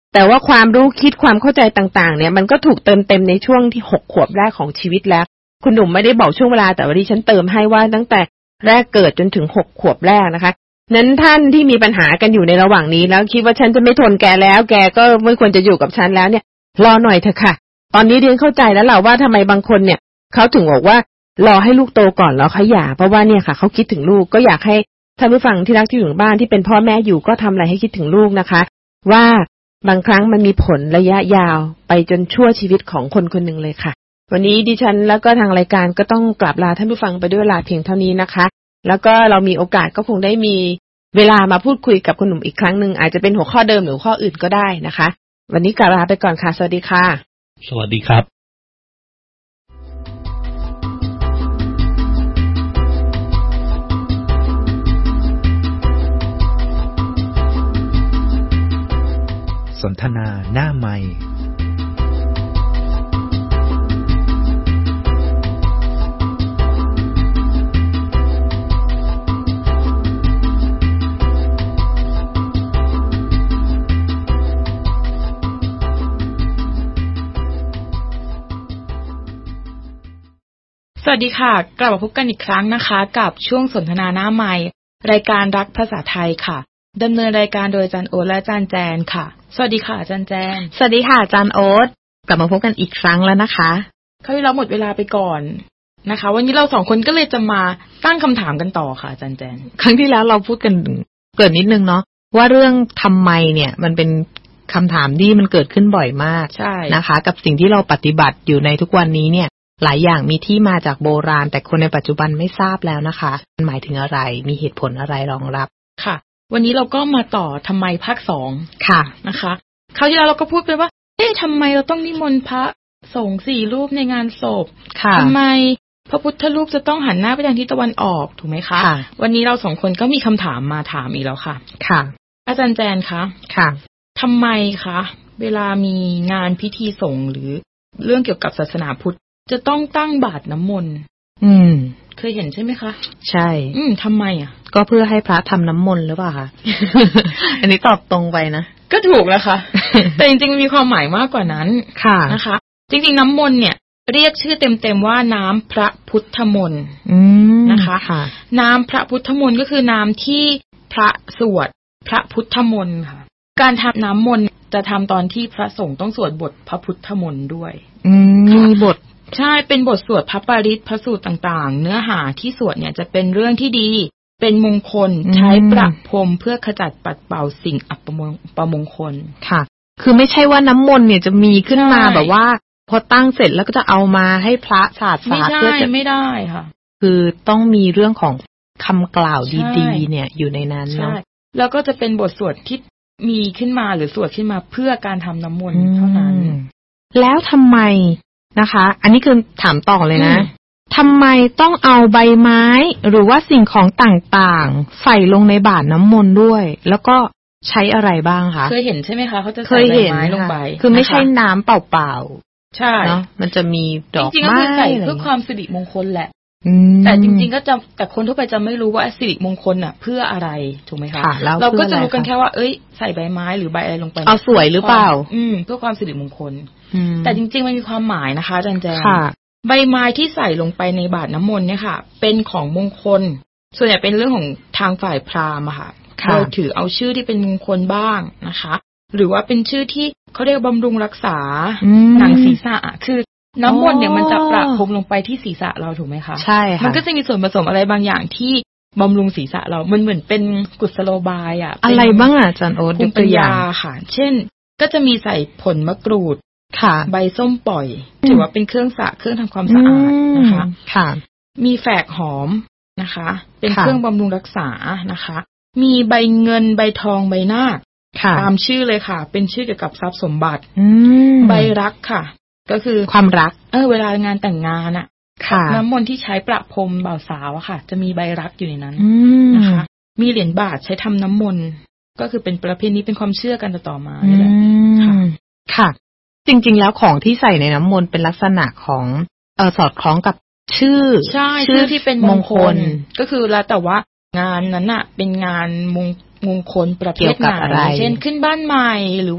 แต่ว่าความรู้คิดความเข้าใจต่างๆเนี่ยมันก็ถูกเติมเต็มในช่วงที่6 ขวบแรกของชีวิตแล้วคุณหนุ่มไม่ได้บอกช่วงเวลาแต่ว่าดิฉันเติมให้ว่าตั้งแต่แรกเกิดจนถึง6 ขวบแรกนะคะนั้นท่านที่มีปัญหากันอยู่ในระหว่างนี้แล้วคิดว่าฉันจะไม่ทนแกแล้วแกก็ไม่ควรจะอยู่กับฉันแล้วเนี่ยรอหน่อยเถอะค่ะตอนนี้เรียนเข้าใจแล้วแหละว่าทำไมบางคนเนี่ยเขาถึงบอกว่ารอให้ลูกโตก่อนแล้วค่อยหย่าเพราะว่าเนี่ยค่ะเขาคิดถึงลูกก็อยากให้ท่านผู้ฟังที่รักที่อยู่บ้านที่เป็นพ่อแม่อยู่ก็ทำอะไรให้คิดถึงลูกนะคะว่าบางครั้งมันมีผลระยะยาวไปจนชั่วชีวิตของคนคนหนึ่งเลยค่ะวันนี้ดิฉันแล้วก็ทางรายการก็ต้องกราบลาท่านผู้ฟังไปด้วยเวลาเพียงเท่านี้นะคะแล้วก็เรามีโอกาสก็คงได้มีเวลามาพูดคุยกับคุณหนุ่มอีกครั้งหนึ่งอาจจะเป็นหัวข้อเดิมหรือข้ออื่นก็ได้นะคะวันนี้กราบลาไปก่อนค่ะสวัสดีค่ะสวัสดีครับสนทนาหน้าไมค์สวัสดีค่ะกลับมาพบกันอีกครั้งนะคะกับช่วงสนทนาหน้าไมค์รายการรักภาษาไทยค่ะดำเนินรายการโดยอาจารย์โอ๊ตและอาจารย์แจนค่ะสวัสดีค่ะอาจารย์แจนสวัสดีค่ะอาจารย์โอ๊ตกลับมาพบกันอีกครั้งแล้วนะคะคราวที่เราหมดเวลาไปก่อนนะคะวันนี้เรา2 คนก็เลยจะมาตั้งคำถามกันต่อค่ะอาจารย์แจนครั้งที่แล้วเราพูดกันเกิดนิดนึงเนาะว่าเรื่องทำไมเนี่ยมันเป็นคำถามที่มันเกิดขึ้นบ่อยมากนะคะกับสิ่งที่เราปฏิบัติอยู่ในทุกวันนี้เนี่ยหลายอย่างมีที่มาจากโบราณแต่คนในปัจจุบันไม่ทราบแล้วนะคะมันหมายถึงอะไรมีเหตุผลอะไรรองรับค่ะวันนี้เราก็มาต่อทำไมภาค2 ค่ะนะคะคราวที่แล้วเราก็พูดไปว่าทำไมเราต้องนิมนต์พระสงฆ์4 รูปในงานศพทำไมพระพุทธรูปจะต้องหันหน้าไปทางทิศตะวันออกถูกไหมคะวันนี้เรา2 คนก็มีคำถามมาถามอีกแล้วค่ะค่ะอาจารย์แจนคะค่ะทำไมคะเวลามีงานพิธีสงฆ์หรือเรื่องเกี่ยวกับศาสนาพุทธจะต้องตั้งบาตรน้ำมนต์เคยเห็นใช่ไหมคะใช่ทำไมอ่ะก็เพื่อให้พระทำน้ำมนต์หรือเปล่าคะ อันนี้ตอบตรงไปนะก็ถูกแล้วค่ะ แต่จริงๆมันมีความหมายมากกว่านั้นค่ะนะคะจริงๆน้ำมนต์เนี่ยเรียกชื่อเต็มๆว่าน้ำพระพุทธมนต์นะคะน้ำพระพุทธมนต์ก็คือน้ำที่พระสวดพระพุทธมนต์ค่ะการทำน้ำมนต์จะทำตอนที่พระสงฆ์ต้องสวดบทพระพุทธมนต์ด้วยมีบทใช่เป็นบทสวดพระปริตรพระสูตรต่างๆเนื้อหาที่สวดเนี่ยจะเป็นเรื่องที่ดีเป็นมงคลใช้ประพรมเพื่อขจัดปัดเป่าสิ่งอัปมงคลค่ะคือไม่ใช่ว่าน้ำมนต์เนี่ยจะมีขึ้นมาแบบว่าพอตั้งเสร็จแล้วก็จะเอามาให้พระสาดเพื่อจะไม่ได้ค่ะคือต้องมีเรื่องของคำกล่าวดีๆเนี่ยอยู่ในนั้นเนาะแล้วก็จะเป็นบทสวดที่มีขึ้นมาหรือสวดขึ้นมาเพื่อการทำน้ำมนต์เท่านั้นแล้วทำไมนะคะอันนี้คือถามต่อเลยนะทำไมต้องเอาใบไม้หรือว่าสิ่งของต่างๆใส่ลงในบาตรน้ำมนต์ด้วยแล้วก็ใช้อะไรบ้างคะเคยเห็นใช่ไหมคะเขาจะใส่ใบไม้ลงไปคือไม่ใช่น้ำเปล่าๆใช่เนาะมันจะมีดอกไม้จริงๆก็คือใส่เพื่อความสิริมงคลแหละแต่จริงๆก็จะแต่คนทั่วไปจะไม่รู้ว่าสิริมงคลน่ะเพื่ออะไรถูกไหมคะเราก็จะรู้กันแค่ว่าใส่ใบไม้หรือใบอะไรลงไปเอาสวยหรือเปล่าเพื่อความสิริมงคลแต่จริงๆมันมีความหมายนะคะอาจารย์แจงใบไม้ที่ใส่ลงไปในบาตรน้ำมนต์เนี่ยค่ะเป็นของมงคลส่วนใหญ่เป็นเรื่องของทางฝ่ายพราหมณ์ค่ะโดยถือเอาชื่อที่เป็นมงคลบ้างนะคะหรือว่าเป็นชื่อที่เขาเรียกบำรุงรักษาหนังศีรษะคือน้ำมนต์เนี่ยมันจะประพรมลงไปที่ศีรษะเราถูกไหมคะใช่ค่ะมันก็จะมีส่วนผสมอะไรบางอย่างที่บำรุงศีรษะเรามันเหมือนเป็นกุศโลบายอะไรบ้างอาจารย์โอ๊ตยกตัวอย่างค่ะเช่นก็จะมีใส่ผลมะกรูดค่ะใบส้มปล่อยถือว่าเป็นเครื่องทำความสะอาดนะคะค่ะมีแฝกหอมนะคะเป็นเครื่องบำรุงรักษานะคะมีใบเงินใบทองใบนาคตามชื่อเลยค่ะเป็นชื่อเกี่ยวกับทรัพย์สมบัติใบรักค่ะก็คือความรักเวลางานแต่งงานน้ำมนต์ที่ใช้ประพรมบ่าวสาวค่ะจะมีใบรักอยู่ในนั้นนะคะมีเหรียญบาทใช้ทำน้ำมนต์ก็คือเป็นประเพณีเป็นความเชื่อกันต่อมานี่แหละค่ะจริงๆแล้วของที่ใส่ในน้ำมนต์เป็นลักษณะของสอดคล้องกับชื่อที่เป็นมงคลก็คือแล้วแต่ว่างานนั้นเป็นงานมงคลประเภทไหนเช่นขึ้นบ้านใหม่หรือว่า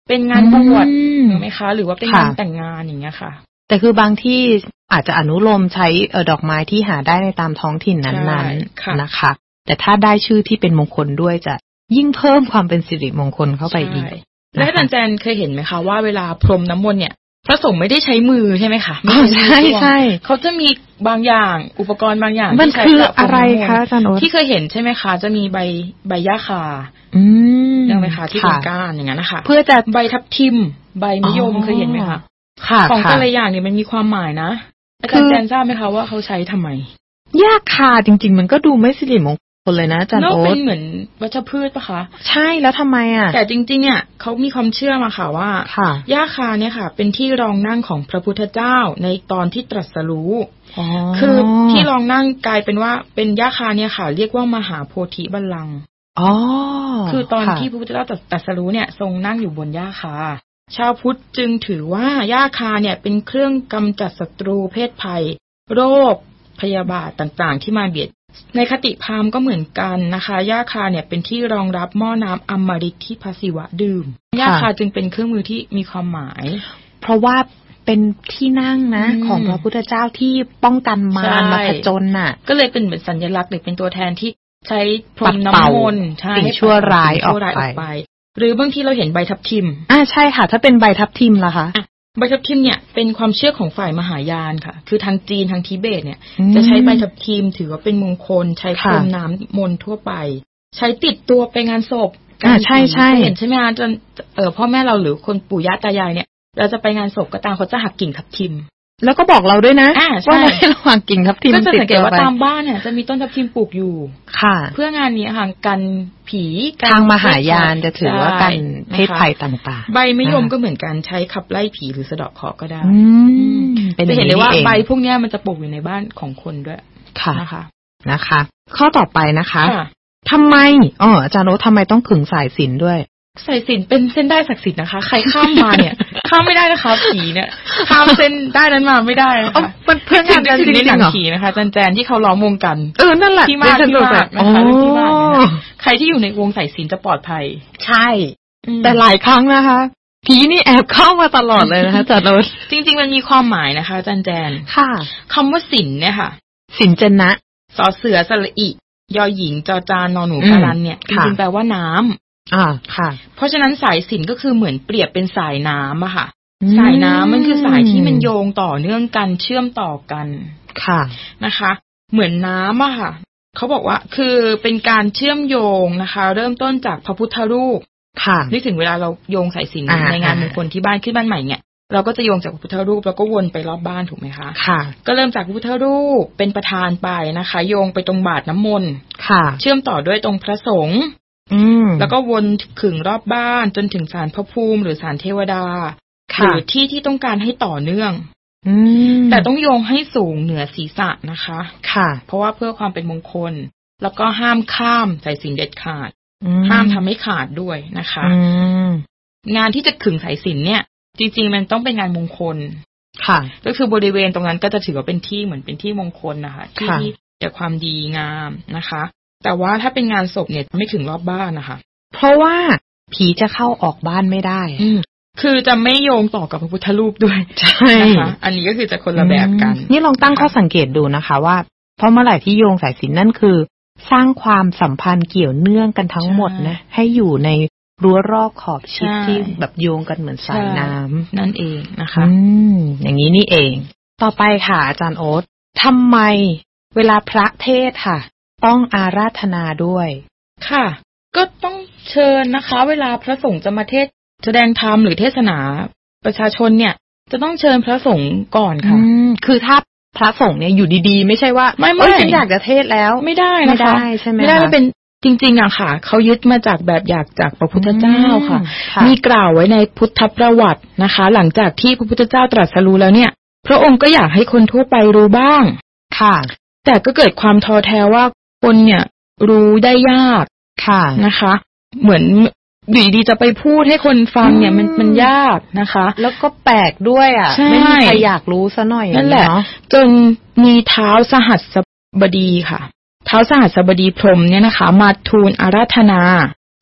เป็นงานบวชถูกไหมคะหรือว่าเป็นงานแต่งงานอย่างเงี้ยค่ะแต่คือบางที่อาจจะอนุโลมใช้ดอกไม้ที่หาได้ในตามท้องถิ่นนั้นๆนะคะแต่ถ้าได้ชื่อที่เป็นมงคลด้วยจะยิ่งเพิ่มความเป็นสิริมงคลเข้าไปอีกและอาจารย์แจนเคยเห็นไหมคะว่าเวลาพรมน้ำมนต์เนี่ยพระสงฆ์ไม่ได้ใช้มือใช่ไหมคะใช่ใช่เขาจะมีบางอย่างอุปกรณ์บางอย่างมันคืออะไรคะอาจารย์โอ๊ตที่เคยเห็นใช่ไหมคะจะมีใบหญ้าคายังไหมคะที่เป็นก้านอย่างนั้นนะคะเพื่อจะใบทับทิมใบมะยมเคยเห็นไหมคะของแต่ละอย่างเนี่ยมันมีความหมายนะอาจารย์แจนทราบไหมคะว่าเขาใช้ทำไมหญ้าคาจริงๆมันก็ดูไม่สิริมงคลเลยนะอาจารย์โอ๊ตเป็นเหมือนวัชพืชปะคะใช่แล้วทำไมอ่ะแต่จริงๆเนี่ยเขามีความเชื่อมาค่ะว่าหญ้าคาเนี่ยค่ะเป็นที่รองนั่งของพระพุทธเจ้าในตอนที่ตรัสรู้คือที่รองนั่งกลายเป็นว่าเป็นหญ้าคาเนี่ยค่ะเรียกว่ามหาโพธิบัลลังก์คือตอนที่พระพุทธเจ้าตรัสรู้เนี่ยทรงนั่งอยู่บนหญ้าคาชาวพุทธจึงถือว่าหญ้าคาเนี่ยเป็นเครื่องกำจัดศัตรูเพศภัยโรคพยาบาทต่างๆที่มาเบียดในคติพราหมณ์ก็เหมือนกันนะคะหญ้าคาเนี่ยเป็นที่รองรับหม้อน้ำอมฤตที่พระศิวะดื่มหญ้าคาจึงเป็นเครื่องมือที่มีความหมายเพราะว่าเป็นที่นั่งนะของพระพุทธเจ้าที่ป้องกันมารมาผจญน่ะก็เลยเป็นเหมือนสัญลักษณ์หรือเป็นตัวแทนที่ใช้พรมน้ำมนต์สิ่งชั่วร้ายออกไปหรือบางทีเราเห็นใบทับทิมใช่ค่ะถ้าเป็นใบทับทิมล่ะคะใบทับทิมเนี่ยเป็นความเชื่อของฝ่ายมหายานค่ะคือทางจีนทางทิเบตเนี่ยจะใช้ใบทับทิมถือว่าเป็นมงคลใช้พรมน้ำมนต์ทั่วไปใช้ติดตัวไปงานศพใช่ใช่เห็นใช่ไหมคะจนพ่อแม่เราหรือคนปู่ย่าตายายเนี่ยเราจะไปงานศพก็ตามเขาจะหักกิ่งทับทิมแล้วก็บอกเราด้วยนะว่าให้ระวังกิ่งทับทิมก็จะสังเกตว่าตามบ้านเนี่ยจะมีต้นทับทิมปลูกอยู่ค่ะเพื่องานนี้ค่ะกันผีทางมหายานจะถือว่ากันเพศภัยต่างๆใบมะยมก็เหมือนกันใช้ขับไล่ผีหรือสะเดาะเคราะห์ก็ได้จะเห็นได้ว่าใบพวกนี้มันจะปลูกอยู่ในบ้านของคนด้วยนะคะข้อต่อไปนะคะทำไมอาจารย์โน้ตทำไมต้องขึงสายสิญจน์ด้วยสายสิญจน์เป็นเส้นได้ศักดิ์สิทธิ์นะคะใครข้ามมาเนี่ยข้ามไม่ได้นะคะผีเนี่ยข้ามเส้นได้นั้นมาไม่ได้นะคะมันเพื่อนงานกันจริงๆเหรอผีนะคะจันแจนที่เขาล้อมวงกันนั่นแหละที่มากนะคะที่มากใครที่อยู่ในวงสายสิญจน์จะปลอดภัยใช่แต่หลายครั้งนะคะผีนี่แอบเข้ามาตลอดเลยนะคะจันโน้ตจริงๆมันมีความหมายนะคะจันแจนค่ะคำว่าสิญจน์เนี่ยค่ะสิญจนะสอเสือสระอิยอหญิงจอจานนอหนูการันเนี่ยจริงๆแปลว่าน้ำค่ะเพราะฉะนั้นสายสิญจน์ก็คือเหมือนเปรียบเป็นสายน้ำอะค่ะสายน้ำมันคือสายที่มันโยงต่อเนื่องกันเชื่อมต่อกันค่ะนะคะเหมือนน้ำอะค่ะเขาบอกว่าคือเป็นการเชื่อมโยงนะคะเริ่มต้นจากพระพุทธรูปค่ะนึกถึงเวลาเราโยงสายสิญจน์ในงานมงคลที่บ้านขึ้นบ้านใหม่เนี่ยเราก็จะโยงจากพระพุทธรูปแล้วก็วนไปรอบบ้านถูกไหมคะค่ะก็เริ่มจากพระพุทธรูปเป็นประธานไปนะคะโยงไปตรงบาตรน้ำมนต์ค่ะเชื่อมต่อด้วยตรงพระสงฆ์แล้วก็วนขึงรอบบ้านจนถึงศาลพระภูมิหรือศาลเทวดาหรือที่ต้องการให้ต่อเนื่องแต่ต้องโยงให้สูงเหนือศีรษะนะคะค่ะเพราะว่าเพื่อความเป็นมงคลแล้วก็ห้ามข้ามสายสิญจน์เด็ดขาดห้ามทำให้ขาดด้วยนะคะงานที่จะขึงสายสิญจน์เนี่ยจริงๆมันต้องเป็นงานมงคลค่ะก็คือบริเวณตรงนั้นก็จะถือว่าเป็นที่เหมือนเป็นที่มงคลนะคะที่แต่ความดีงามนะคะแต่ว่าถ้าเป็นงานศพเนี่ยไม่ถึงรอบบ้านนะคะเพราะว่าผีจะเข้าออกบ้านไม่ได้คือจะไม่โยงต่อกับพระพุทธรูปด้วยใช่นะคะอันนี้ก็คือจะคนละแบบกันนี่ลองตั้งข้อสังเกตดูนะคะว่าเพราะเมื่อไหร่ที่โยงสายสิญจน์นั่นคือสร้างความสัมพันธ์เกี่ยวเนื่องกันทั้งหมดนะให้อยู่ในรั้วรอบขอบชิดที่แบบโยงกันเหมือนสายน้ำนั่นเองนะคะอย่างนี้นี่เองต่อไปค่ะอาจารย์โอ๊ตทำไมเวลาพระเทศค่ะต้องอาราธนาด้วยค่ะก็ต้องเชิญนะคะเวลาพระสงฆ์จะมาเทศแสดงธรรมหรือเทศนาประชาชนเนี่ยจะต้องเชิญพระสงฆ์ก่อนค่ะคือถ้าพระสงฆ์เนี่ยอยู่ดีๆไม่ใช่ว่าไม่ฉันอยากจะเทศแล้วไม่ได้นะคะไม่ได้ใช่ไหมไม่ได้เป็นจริงๆอะค่ะเขายึดมาจากแบบอย่างจากพระพุทธเจ้าค่ะมีกล่าวไว้ในพุทธประวัตินะคะหลังจากที่พระพุทธเจ้าตรัสรู้แล้วเนี่ยพระองค์ก็อยากให้คนทั่วไปรู้บ้างค่ะแต่ก็เกิดความท้อแท้ว่าคนเนี่ยรู้ได้ยากค่ะนะคะเหมือนอยู่ดีจะไปพูดให้คนฟังเนี่ยมันยากนะคะแล้วก็แปลกด้วยอ่ะไม่มีใครอยากรู้ซะหน่อยนั่นแหละจนมีท้าวสหัสบดีค่ะท้าวสหัสบดีพรหมเนี่ยนะคะมาทูลอาราธนา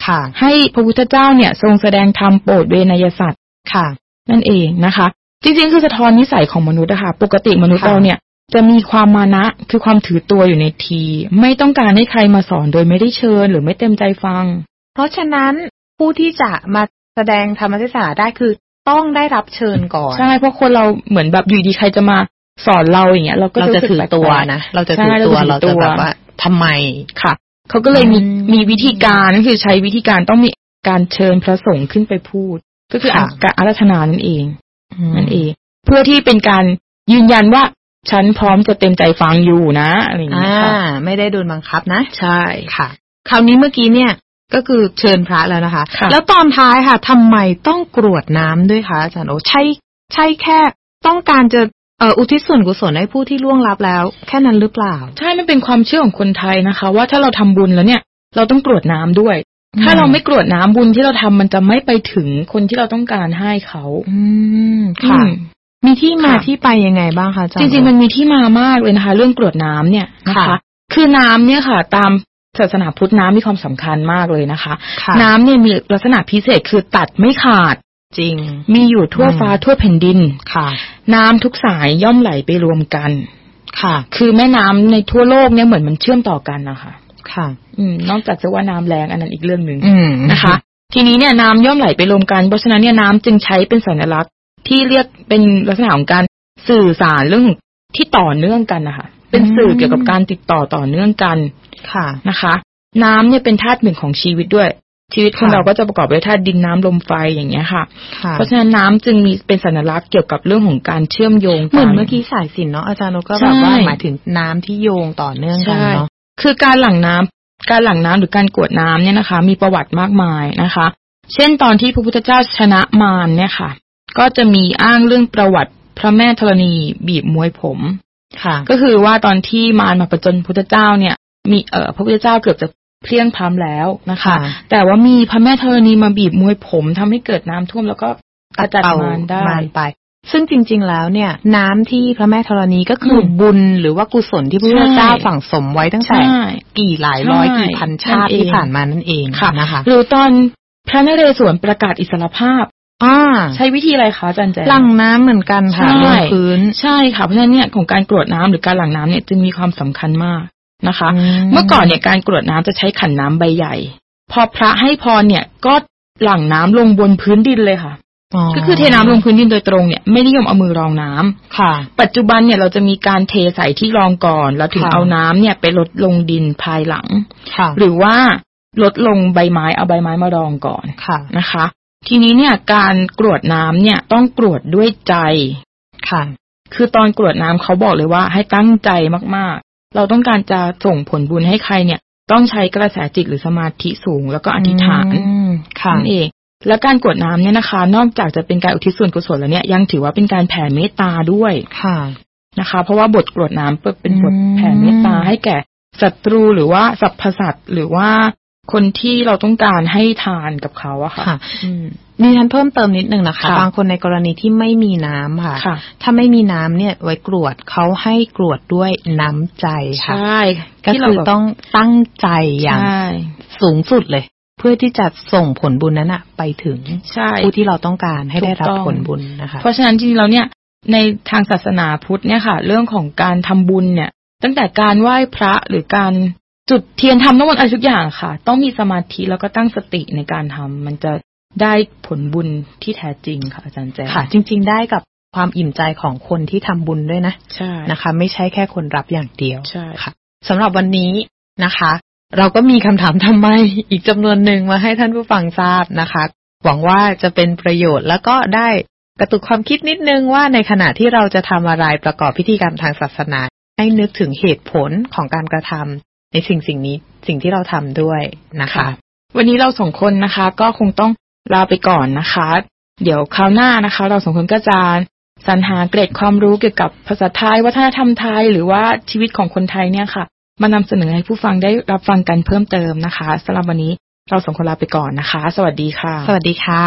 ค่ะให้พระพุทธเจ้าเนี่ยทรงแสดงธรรมโปรดเวนยสัตว์ค่ะนั่นเองนะคะจริงๆคือสะท้อนนิสัยของมนุษย์นะคะปกติมนุษย์เราเนี่ยจะมีความมานะคือความถือตัวอยู่ในทีไม่ต้องการให้ใครมาสอนโดยไม่ได้เชิญหรือไม่เต็มใจฟังเพราะฉะนั้นผู้ที่จะมาแสดงธรรมเทศนาได้คือต้องได้รับเชิญก่อนใช่เพราะคนเราเหมือนแบบอยู่ดีใครจะมาสอนเราอย่างเงี้ยเราก็จะถือตัวนะเราจะถือตัวเราจะแบบว่าทำไมค่ะเขาก็เลยมีวิธีการนั่นคือใช้วิธีการต้องมีการเชิญพระสงฆ์ขึ้นไปพูดก็คือการอาราธนานั่นเองเพื่อที่เป็นการยืนยันว่าฉันพร้อมจะเต็มใจฟังอยู่นะอะไรอย่างเงี้ยค่ะไม่ได้โดนบังคับนะใช่ค่ะคราวนี้เมื่อกี้เนี่ยก็คือเชิญพระแล้วนะคะแล้วตอนท้ายค่ะทำไมต้องกรวดน้ำด้วยคะอาจารย์โอใช่แค่ต้องการจะอุทิศส่วนกุศลให้ผู้ที่ล่วงลับแล้วแค่นั้นหรือเปล่าใช่มันเป็นความเชื่อของคนไทยนะคะว่าถ้าเราทำบุญแล้วเนี่ยเราต้องกรวดน้ำด้วยถ้าเราไม่กรวดน้ำบุญที่เราทำมันจะไม่ไปถึงคนที่เราต้องการให้เขาค่ะมีที่มาที่ไปยังไงบ้างคะอาจารย์จริงๆมันมีที่มามากเลยนะคะเรื่องกรวดน้ำเนี่ยนะคะคือน้ำเนี่ยค่ะตามศาสนาพุทธน้ำมีความสำคัญมากเลยนะคะน้ำเนี่ยมีลักษณะพิเศษคือตัดไม่ขาดจริงมีอยู่ทั่วฟ้าทั่วแผ่นดินค่ะน้ำทุกสายย่อมไหลไปรวมกันค่ะคือแม่น้ำในทั่วโลกเนี่ยเหมือนมันเชื่อมต่อกันนะคะค่ะนอกจากจะว่าน้ำแรงอันนั้นอีกเรื่องหนึ่งนะคะทีนี้เนี่ยน้ำย่อมไหลไปรวมกันเพราะฉะนั้นเนี่ยน้ำจึงใช้เป็นสัญลักษณ์ที่เรียกเป็นลักษณะของการสื่อสารเรื่องที่ต่อเนื่องกันนะคะเป็นสื่อเกี่ยวกับการติดต่อเนื่องกันค่ะนะคะน้ำเนี่ยเป็นธาตุหนึ่งของชีวิตด้วยชีวิตของเราก็จะประกอบด้วยธาตุดินน้ำลมไฟอย่างเงี้ยค่ะเพราะฉะนั้นน้ำจึงมีเป็นสัญลักษณ์เกี่ยวกับเรื่องของการเชื่อมโยงกันเหมือนเมื่อกี้สายสิญจน์เนาะอาจารย์ก็แบบว่าหมายถึงน้ำที่โยงต่อเนื่องกันเนาะคือการหลั่งน้ำหรือการกรวดน้ำเนี่ยนะคะมีประวัติมากมายนะคะเช่นตอนที่พระพุทธเจ้าชนะมารเนี่ยค่ะก็จะมีอ้างเรื่องประวัติพระแม่ธรณีบีบมวยผมค่ะก็คือว่าตอนที่มารมาประจนพุทธเจ้าเนี่ยมีพระพุทธเจ้าเกือบจะเพลียงพล้ำแล้วนะคะแต่ว่ามีพระแม่ธรณีมาบีบมวยผมทำให้เกิดน้ำท่วมแล้วก็กระจัดมารได้ไปซึ่งจริงๆแล้วเนี่ยน้ำที่พระแม่ธรณีก็คือบุญหรือว่ากุศลที่พระพุทธเจ้าสั่งสมไว้ตั้งแต่กี่หลายร้อยกี่พันชาติที่ผ่านมานั่นเองนะคะหรือตอนพระนเรศวรประกาศอิสรภาพใช้วิธีอะไรคะอาจารย์แจ๊หลั่งน้ำเหมือนกันค่ะลงพื้นใช่ค่ะเพราะฉะนั้นเนี่ยของการกรวดน้ำหรือการหลั่งน้ำเนี่ยจึงมีความสำคัญมากนะคะเมื่อก่อนเนี่ยการกรวดน้ำจะใช้ขันน้ำใบใหญ่พอพระให้พรเนี่ยก็หลั่งน้ำลงบนพื้นดินเลยค่ะก็คือเทน้ำลงพื้นดินโดยตรงเนี่ยไม่นิยมเอามือรองน้ำค่ะปัจจุบันเนี่ยเราจะมีการเทใส่ที่รองก่อนแล้วถึงเอาน้ำเนี่ยไปลดลงดินภายหลังหรือว่าลดลงใบไม้เอาใบไม้มารองก่อนนะคะทีนี้เนี่ยการกรวดน้ำเนี่ยต้องกรวดด้วยใจค่ะคือตอนกรวดน้ำเขาบอกเลยว่าให้ตั้งใจมากๆเราต้องการจะส่งผลบุญให้ใครเนี่ยต้องใช้กระแสจิตหรือสมาธิสูงแล้วก็อธิษฐานนั่นเองและการกรวดน้ำเนี่ยนะคะนอกจากจะเป็นการอุทิศส่วนกุศลแล้วเนี่ยยังถือว่าเป็นการแผ่เมตตาด้วยนะคะเพราะว่าบทกรวดน้ำเป็นบทแผ่เมตตาให้แก่ศัตรูหรือว่าสรรพสัตว์หรือว่าคนที่เราต้องการให้ทานกับเขาอะค่ะดิฉันเพิ่มเติมนิดนึงนะคะบางคนในกรณีที่ไม่มีน้ำค่ะถ้าไม่มีน้ำเนี่ยไว้กรวดเขาให้กรวดด้วยน้ำใจค่ะใช่ก็คือต้องตั้งใจอย่างสูงสุดเลยเพื่อที่จะส่งผลบุญนั้นอะไปถึงผู้ที่เราต้องการให้ได้รับผลบุญนะคะเพราะฉะนั้นจริงๆแล้วเนี่ยในทางศาสนาพุทธเนี่ยค่ะเรื่องของการทำบุญเนี่ยตั้งแต่การไหว้พระหรือการจุดเทียนทำน้ำมนต์อะไรทุกอย่างค่ะต้องมีสมาธิแล้วก็ตั้งสติในการทำมันจะได้ผลบุญที่แท้จริงค่ะอาจารย์แจ๊ค่ะจริงๆได้กับความอิ่มใจของคนที่ทำบุญด้วยนะใช่นะคะไม่ใช่แค่คนรับอย่างเดียวใช่ค่ะสำหรับวันนี้นะคะเราก็มีคำถามทำไมอีกจำนวนหนึ่งมาให้ท่านผู้ฟังทราบนะคะหวังว่าจะเป็นประโยชน์แล้วก็ได้กระตุกความคิดนิดนึงว่าในขณะที่เราจะทำอะไรประกอบพิธีกรรมทางศาสนาให้นึกถึงเหตุผลของการกระทำในสิ่งนี้สิ่งที่เราทำด้วยนะคะวันนี้เราสองคนนะคะก็คงต้องลาไปก่อนนะคะเดี๋ยวคราวหน้านะคะเราสองคนก็จะสรรหาเกร็ดความรู้เกี่ยวกับภาษาไทยวัฒนธรรมไทยหรือว่าชีวิตของคนไทยเนี่ยค่ะมานำเสนอให้ผู้ฟังได้รับฟังกันเพิ่มเติมนะคะสำหรับวันนี้เราสองคนลาไปก่อนนะคะสวัสดีค่ะสวัสดีค่ะ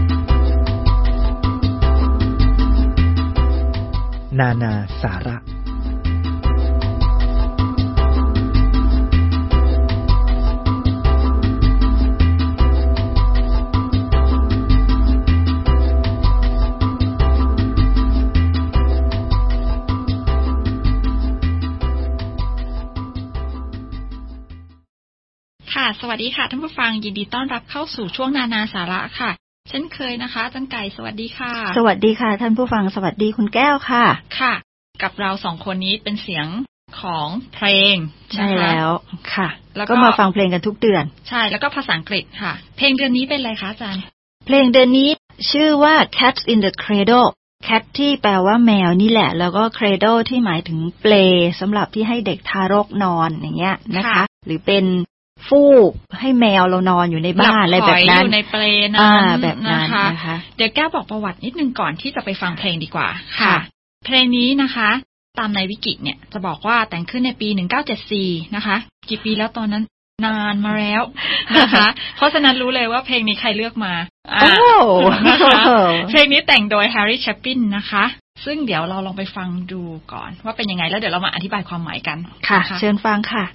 นานาสาระสวัสดีค่ะท่านผู้ฟังยินดีต้อนรับเข้าสู่ช่วงนานาสาระค่ะเช่นเคยนะคะจันไก่สวัสดีค่ะสวัสดีค่ะท่านผู้ฟังสวัสดีคุณแก้วค่ะค่ะกับเรา2คนนี้เป็นเสียงของเพลงใช่แล้วค่ะแล้วก็มาฟังเพลงกันทุกเดือนใช่แล้วก็ภาษาอังกฤษค่ะเพลงเดือนนี้เป็นอะไรคะอาจารย์เพลงเดือนนี้ชื่อว่า Cats in the Cradle cat ที่แปลว่าแมวนี่แหละแล้วก็ cradle ที่หมายถึงเปลสำหรับที่ให้เด็กทารกนอนอย่างเงี้ยนะคะหรือเป็นฟูกให้แมวเรานอนอยู่ในบ้านอะไรแบบนั้นอยู่ในเปลนั้นแบบนั้นนะคะเดี๋ยวแก้วบอกประวัตินิดนึงก่อนที่จะไปฟังเพลงดีกว่าค่ะเพลงนี้นะคะตามในวิกิเนี่ยจะบอกว่าแต่งขึ้นในปี1974นะคะกี่ปีแล้วตอนนั้นนานมาแล้วนะคะเพราะฉะนั้นรู้เลยว่าเพลงนี้ใครเลือกมานะคะเพลงนี้แต่งโดย Harry Chapin นะคะซึ่งเดี๋ยวเราลองไปฟังดูก่อนว่าเป็นยังไงแล้วเดี๋ยวเรามาอธิบายความหมายกันค่ะเชิญฟังค่ะ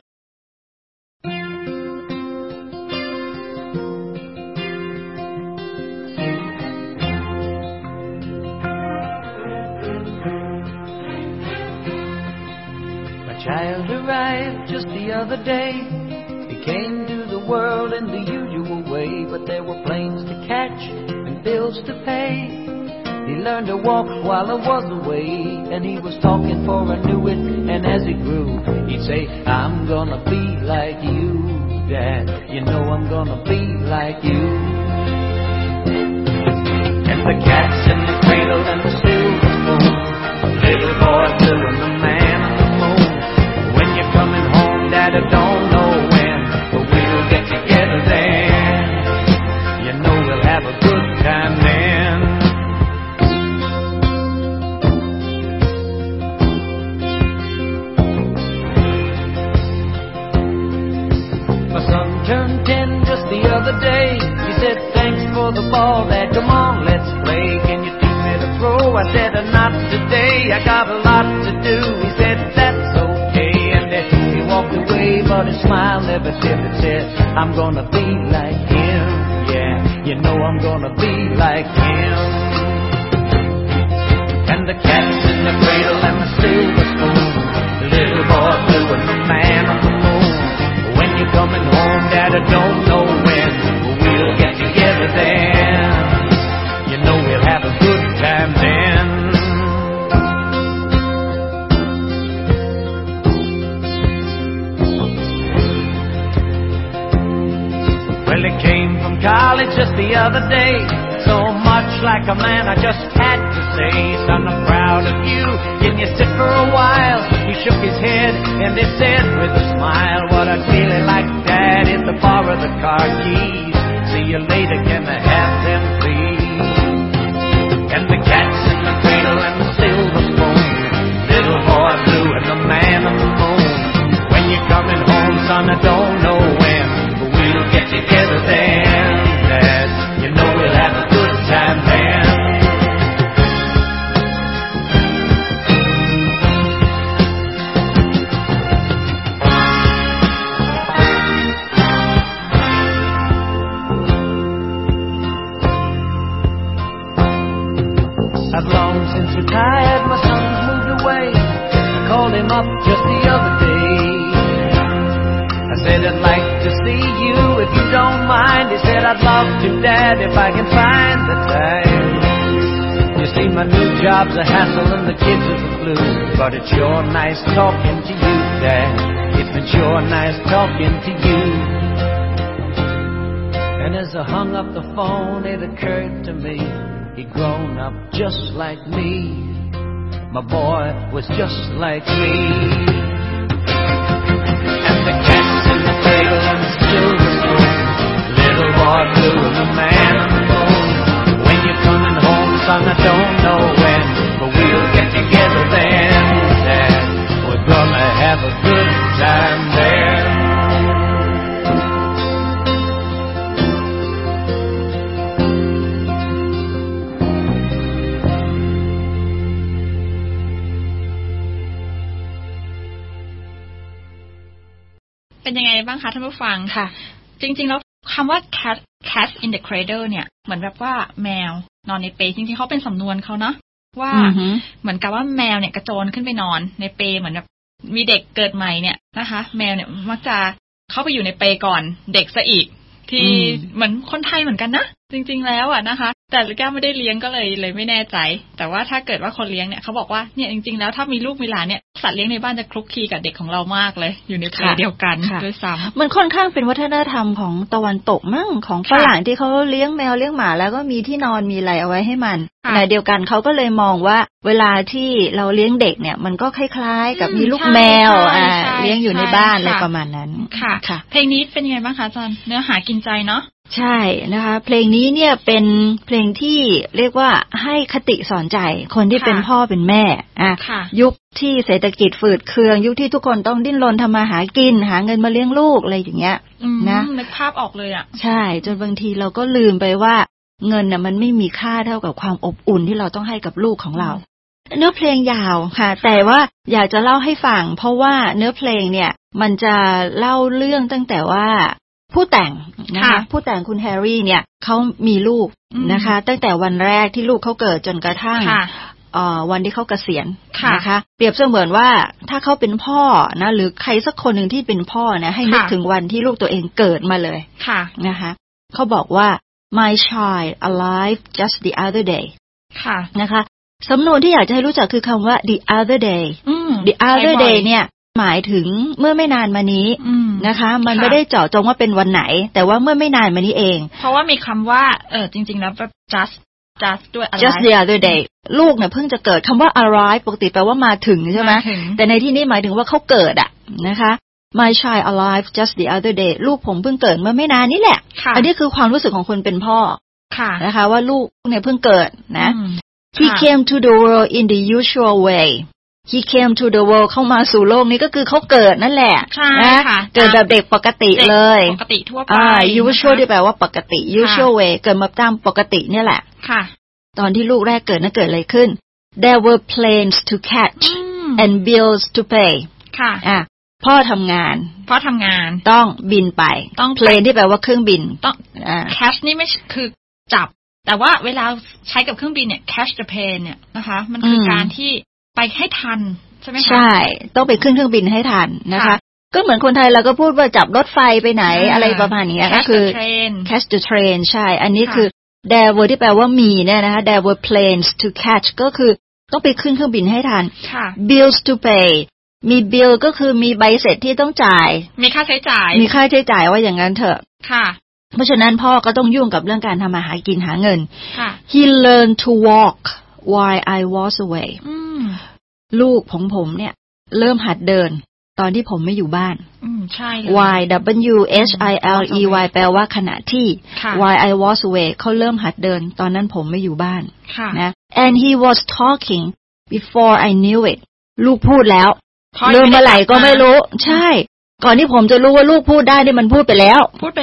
Child arrived just the other day. He came to the world in the usual way, but there were planes to catch and bills to pay. He learned to walk while I was away, and he was talking for I knew it, and as he grew, he'd say, I'm gonna be like you, Dad, you know I'm gonna be like you. And the cat's in the cradle and the silver spoon, little boy blue and the man on the moon.When you're coming home, Dad, I don't know when, but we'll get together then. You know we'll have a good time then. My son turned 10 just the other day. He said, thanks for the ball, Dad, come on, let's play. Can you teach me to throw? I said, not today, I got a lot to do. He said, that's okay.Walked away, but his smile never dimmed. Said, I'm gonna be like him. Yeah, you know I'm gonna be like him. And the cat's in the cradle and the silver spoon, the little boy blue and the man on the moon. When you're coming home, Dad, I don't know when, but we'll get together then. You know we'll have a good time then.Well, he came from college just the other day, so much like a man I just had to say, son, I'm proud of you, can you sit for a while? He shook his head and he said with a smile, what I'd really like, Dad, is to borrow the car keys. See you later, can I have them please? And the cat's in the cradle and the silver spoon, little boy blue and the man on the moon. When you're coming home, son, I don't know when.We'll get together then, Dad. You know we'll have a good time then. I've long since retired, my son's moved away. I called him up just the other day.I said I'd like to see you if you don't mind. He said I'd love to, Dad, if I can find the time. You see my new job's a hassle and the kids are the blues, but it's sure nice talking to you, Dad. It's been sure nice talking to you. And as I hung up the phone, it occurred to me, he'd grown up just like me. My boy was just like me.And the cat's in the cradle and the silver spoon, little boy blue and the man on the moon. When you're coming home, son, I don't know when, but we'll get together then, Dad. We're gonna have a good time then. เป็นยังไงบ้างคะท่านผู้ฟังค่ะจริงๆแล้วคำว่า cat in the cradle เนี่ยเหมือนแบบว่าแมวนอนในเปลจริงๆเขาเป็นสำนวนเขาเนาะว่าเหมือนกับว่าแมวเนี่ยกระโจนขึ้นไปนอนในเปลเหมือนแบบมีเด็กเกิดใหม่เนี่ยนะคะแมวเนี่ยมักจะเข้าไปอยู่ในเปก่อนเด็กซะอีกที่เหมือนคนไทยเหมือนกันนะจริงๆแล้วอ่ะนะคะแต่แก้วไม่ได้เลี้ยงก็เลยไม่แน่ใจแต่ว่าถ้าเกิดว่าคนเลี้ยงเนี่ยเขาบอกว่าเนี่ยจริงๆแล้วถ้ามีลูกมีหลานเนี่ยสัตว์เลี้ยงในบ้านจะคลุกคลีกับเด็กของเรามากเลยอยู่ในเปเดียวกันด้วยซ้ำมันค่อนข้างเป็นวัฒนธรรมของตะวันตกมั่งของฝรั่งที่เขาเลี้ยงแมวเลี้ยงหมาแล้วก็มีที่นอนมีอะไรเอาไว้ให้มันในเดียวกันเขาก็เลยมองว่าเวลาที่เราเลี้ยงเด็กเนี่ยมันก็คล้ายๆกับมีลูกแมวเลี้ยงอยู่ในบ้านอะไรประมาณนั้นค่ะเพลงนี้เป็นยังไงบ้างคะอาจารย์เนื้อหากินใจเนาะใช่นะคะเพลงนี้เนี่ยเป็นเพลงที่เรียกว่าให้คติสอนใจคนที่เป็นพ่อเป็นแม่ยุคที่เศรษฐกิจฝืดเคืองยุคที่ทุกคนต้องดิ้นรนทำมาหากินหาเงินมาเลี้ยงลูกอะไรอย่างเงี้ยนะนึกภาพออกเลยอ่ะใช่จนบางทีเราก็ลืมไปว่าเงินน่ะมันไม่มีค่าเท่ากับความอบอุ่นที่เราต้องให้กับลูกของเราเนื้อเพลงยาวค่ะแต่ว่าอยากจะเล่าให้ฟังเพราะว่าเนื้อเพลงเนี่ยมันจะเล่าเรื่องตั้งแต่ว่าผู้แต่งนะคะผู้แต่งคุณแฮร์รี่เนี่ยเขามีลูกนะคะตั้งแต่วันแรกที่ลูกเขาเกิดจนกระทั่งวันที่เขาเกษียณนะคะเปรียบเสมือนว่าถ้าเขาเป็นพ่อนะหรือใครสักคนหนึ่งที่เป็นพ่อนะให้นึกถึงวันที่ลูกตัวเองเกิดมาเลยนะคะเขาบอกว่า my child alive just the other day นะคะสำนวนที่อยากจะให้รู้จักคือคำว่า the other day the other day เนี่ยหมายถึงเมื่อไม่นานมานี้นะคะมันไม่ได้เจาะจงว่าเป็นวันไหนแต่ว่าเมื่อไม่นานมานี้เองเพราะว่ามีคำว่าจริงๆแล้ว just ด้วย just the other day ลูกเนี่ยเพิ่งจะเกิดคำว่า arrive ปกติแปลว่ามาถึงใช่ไหมแต่ในที่นี้หมายถึงว่าเขาเกิดอะนะคะ my child alive just the other day ลูกผมเพิ่งเกิดเมื่อไม่นานนี้แหละอันนี้คือความรู้สึกของคนเป็นพ่อนะคะว่าลูกเนี่ยเพิ่งเกิดนะ he came to the world in the usual way he came to the world เข้ามาสู่โลกนี้ก็คือเขาเกิดนั่นแหละนะเกิดแบบเด็กปกติเลยปกติทั่วไป usual ที่แปลว่าปกติ usual way เกิดมาตามปกติเนี่ยแหละตอนที่ลูกแรกเกิดนั้นเกิดอะไรขึ้น there were planes to catch and bills to pay พ่อทำงานต้องบินไปต้อง plane ที่แปลว่าเครื่องบินต้อง catch นี่ไม่คือจับแต่ว่าเวลาใช้กับเครื่องบินเนี่ย catch the plane เนี่ยนะคะมันคือการที่ไปให้ทันใช่ไหมคะใช่ต้องไปขึ้นเครื่องบินให้ทันนะคะก็เหมือนคนไทยเราก็พูดว่าจับรถไฟไปไหนอะไรประมาณนี้ก็คือ catch the train ใช่อันนี้คือ there were ที่แปลว่ามีเนี่ยนะคะ there were planes to catch ก็คือต้องไปขึ้นเครื่องบินให้ทัน bills to pay มี bill ก็คือมีใบเสร็จที่ต้องจ่ายมีค่าใช้จ่ายว่าอย่างนั้นเถอะเพราะฉะนั้นพ่อก็ต้องยุ่งกับเรื่องการทำมาหากินหาเงิน he learned to walk while I was awayลูกของผมเนี่ยเริ่มหัดเดินตอนที่ผมไม่อยู่บ้านใช่ while w-h-i-l-e-y แปลว่าขณะที่ while I was away เขาเริ่มหัดเดินตอนนั้นผมไม่อยู่บ้านนะ and he was talking before I knew it ลูกพูดแล้วเริ่มเมื่อไหร่ก็ไม่รู้ใช่ก่อนที่ผมจะรู้ว่าลูกพูดได้นี่มันพูดไปแล้ว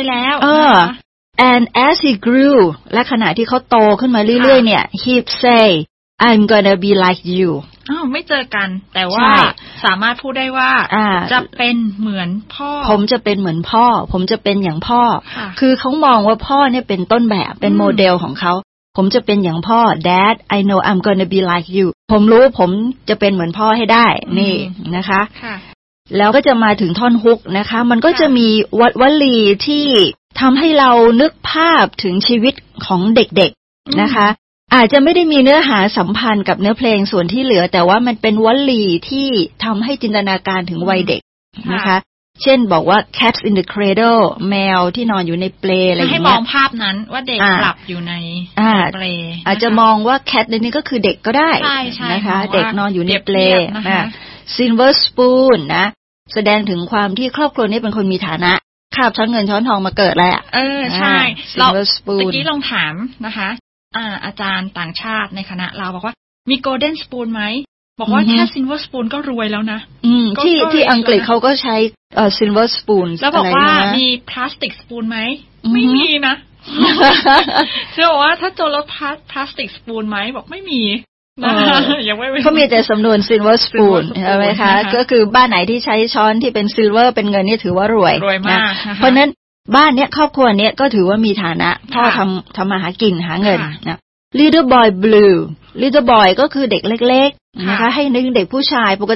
and as he grew และขณะที่เขาโตขึ้นมาเรื่อยๆเนี่ย he'd say I'm gonna be like you ไม่เจอกันแต่ว่าสามารถพูดได้ว่าจะเป็นเหมือนพ่อผมจะเป็นเหมือนพ่อผมจะเป็นอย่างพ่อคือเขามองว่าพ่อเนี่ยเป็นต้นแบบเป็นโมเดลของเขาผมจะเป็นอย่างพ่อ Dad I know I'm gonna be like you ผมรู้ผมจะเป็นเหมือนพ่อให้ได้นี่นะคะแล้วก็จะมาถึงท่อนฮุกนะคะมันก็จะมีวลีที่ทำให้เรานึกภาพถึงชีวิตของเด็กๆนะคะอาจจะไม่ได้มีเนื้อหาสัมพันธ์กับเนื้อเพลงส่วนที่เหลือแต่ว่ามันเป็นวลีที่ทำให้จินตนาการถึงวัยเด็กนะคะเช่นบอกว่า cats in the cradle แมวที่นอนอยู่ในเปลอะไรอย่างเงี้ยให้มองภาพนั้นว่าเด็กหลับอยู่ในเปลอาจจะมองว่า cat ในนี้ก็คือเด็กก็ได้นะคะเด็กนอนอยู่ในเปลsilver spoon นะแสดงถึงความที่ครอบครัวนี้เป็นคนมีฐานะคาบช้อนเงินช้อนทองมาเกิดแล้วใช่เราเมื่อกี้ลองถามนะคะอาจารย์ต่างชาติในคณะเราบอกว่ามี golden spoon ไหมบอกว่าแค่ silver spoon ก็รวยแล้วนะที่อังกฤษเขาก็ใช้silver spoon แล้วบอกว่ามี plastic spoon ไหมไม่มีนะเชื่อว่าถ้าโจรถพลาสติกสปูนไหมบอกไม่มียังไม่เขามีแต่สำนวน silver spoon ใช่ไหมคะก็คือบ้านไหนที่ใช้ช้อนที่เป็น silver เป็นเงินนี่ถือว่ารวยมากเพราะนั้นบ้านเนี้ยครอบครัวเนี้ยก็ถือว่ามีฐานะพ่อทำมาหากินหาเงินนะ little boy blue little boy ก็คือเด็กเล็กๆนะคะให้นึกเด็กผู้ชายปกติ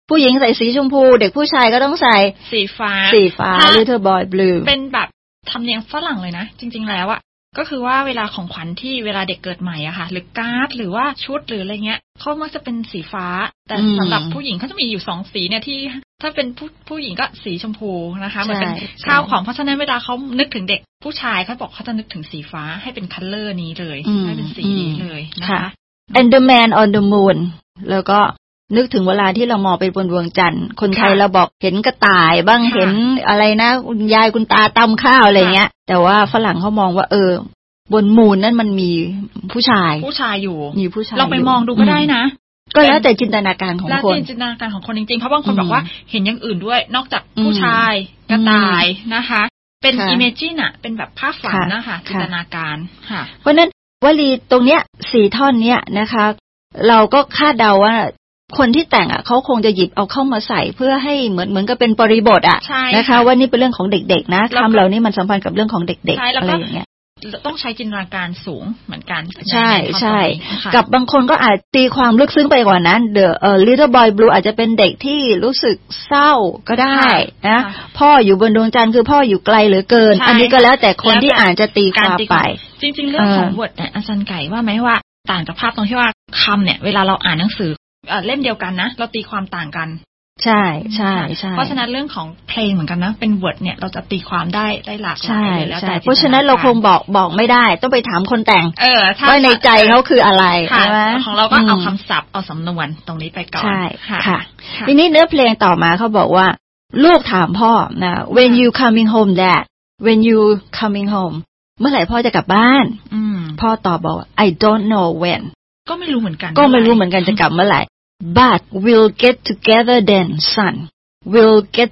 ผู้หญิงใส่สีชมพูเด็กผู้ชายก็ต้องใส่สีฟ้า Little Boy Blue เป็นแบบธรรมเนียมฝรั่งเลยนะจริงๆแล้วอะก็คือว่าเวลาของขวัญที่เวลาเด็กเกิดใหม่อะค่ะหรือการ์ดหรือว่าชุดหรืออะไรเงี้ยเขามักจะเป็นสีฟ้าแต่สำหรับผู้หญิงเขาจะมีอยู่2สีเนี่ยที่ถ้าเป็นผู้หญิงก็สีชมพูนะคะมันเป็นข้าวของเพราะฉะนั้นเวลาเขานึกถึงเด็กผู้ชายเขาบอกเขาจะนึกถึงสีฟ้าให้เป็นคัลเลอร์นี้เลยให้เป็นสีนี้เลยนะคะ And the Man on the Moon แล้วก็นึกถึงเวลาที่เรามองไปบนดวงจันทร์คนไทยเราบอกเห็นกระต่ายบ้างเห็นอะไรนะคุณยายคุณตาตำข้าวอะไรเงี้ยแต่ว่าฝรั่งเขามองว่าบนมูนนั่นมันมีผู้ชายอยู่มีผู้ชายลองไปมองดูก็ได้นะก็แล้วแต่จินตนาการของคนแล้วแต่จินตนาการของคนจริงๆเพราะบางคนบอกว่าเห็นอย่างอื่นด้วยนอกจากผู้ชายกระต่ายนะคะเป็นอิเมจินอะเป็นแบบภาพฝันนะคะจินตนาการค่ะเพราะนั้นวลีตรงเนี้ย4ท่อนเนี้ยนะคะเราก็คาดเดาว่าคนที่แต่งอ่ะเขาคงจะหยิบเอาเข้ามาใส่เพื่อให้เหมือนกับเป็นบริบทอ่ะนะคะว่านี่เป็นเรื่องของเด็กๆนะคำเหล่านี้มันสัมพันธ์กับเรื่องของเด็กๆอะไรอย่างเงี้ยต้องใช้จินตนาการสูงเหมือนกันใช่กับบางคนก็อาจตีความลึกซึ้งไปกว่านั้น The Little Boy Blue อาจจะเป็นเด็กที่รู้สึกเศร้าก็ได้นะพ่ออยู่บนดวงจันทร์คือพ่ออยู่ไกลเหลือเกินอันนี้ก็แล้วแต่คนที่อ่านจะตีความไปจริงๆเรื่องของบทเนี่ยอาจารย์ไก่ว่าไหมว่าต่างจากภาพตรงที่ว่าคำเนี่ยเวลาเราอ่านหนังสือเล่มเดียวกันนะเราตีความต่างกันใช่เพราะฉะนั้นเรื่องของเพลงเหมือนกันนะเป็นบทเนี่ยเราจะตีความได้หลากหลายเลยแล้วแต่เพราะฉะนั้นเราคงบอกไม่ได้ต้องไปถามคนแต่งว่าในใจเขาคืออะไรใช่ไหมของเราก็เอาคำศัพท์เอาสำนวนตรงนี้ไปก่อนใช่ค่ะทีนี้เนื้อเพลงต่อมาเขาบอกว่าลูกถามพ่อนะ when you coming home dad when you coming home เมื่อไหร่พ่อจะกลับบ้านพ่อตอบบอก I don't know when ก็ไม่รู้เหมือนกันจะกลับเมื่อไหร่ but we'll get together then son we will get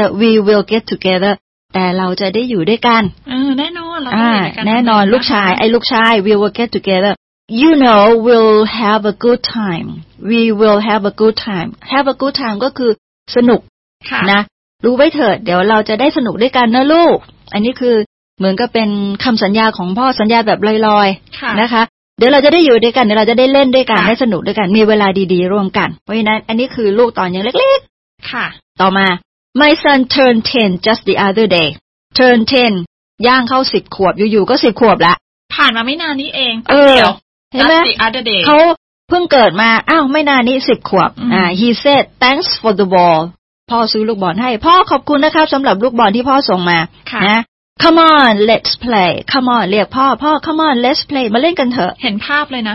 together แต่เราจะได้อยู่ด้วยกันแน่นอนเราต้องอยู่ด้วยกันแน่นอนลูกชายwe will get together you know we'll have a good time we will have a good time ก็คือสนุกนะรู้ไว้เถิดเดี๋ยวเราจะได้สนุกด้วยกันนะลูกอันนี้คือเหมือนกับเป็นคำสัญญาของพ่อสัญญาแบบลอยๆนะคะเดี๋ยวเราจะได้อยู่ด้วยกันเดี๋ยวเราจะได้เล่นด้วยกันได้สนุกด้วยกันมีเวลาดีๆร่วมกันเพราะฉะนั้นอันนี้คือลูกตอนยังเล็กๆค่ะต่อมา my son turned 10 just the other day turn 10ย่างเข้า10ขวบอยู่ๆก็10ขวบละผ่านมาไม่นานนี้เองเดี๋ยวเห็นไหมเขาเพิ่งเกิดมาอ้าวไม่นานนี้10ขวบhe said thanks for the ball พ่อซื้อลูกบอลให้พ่อขอบคุณนะครับสำหรับลูกบอลที่พ่อส่งมานะCome on let's play Come on เรียกพ่อ Come on let's play มาเล่นกันเถอะเห็นภาพเลยนะ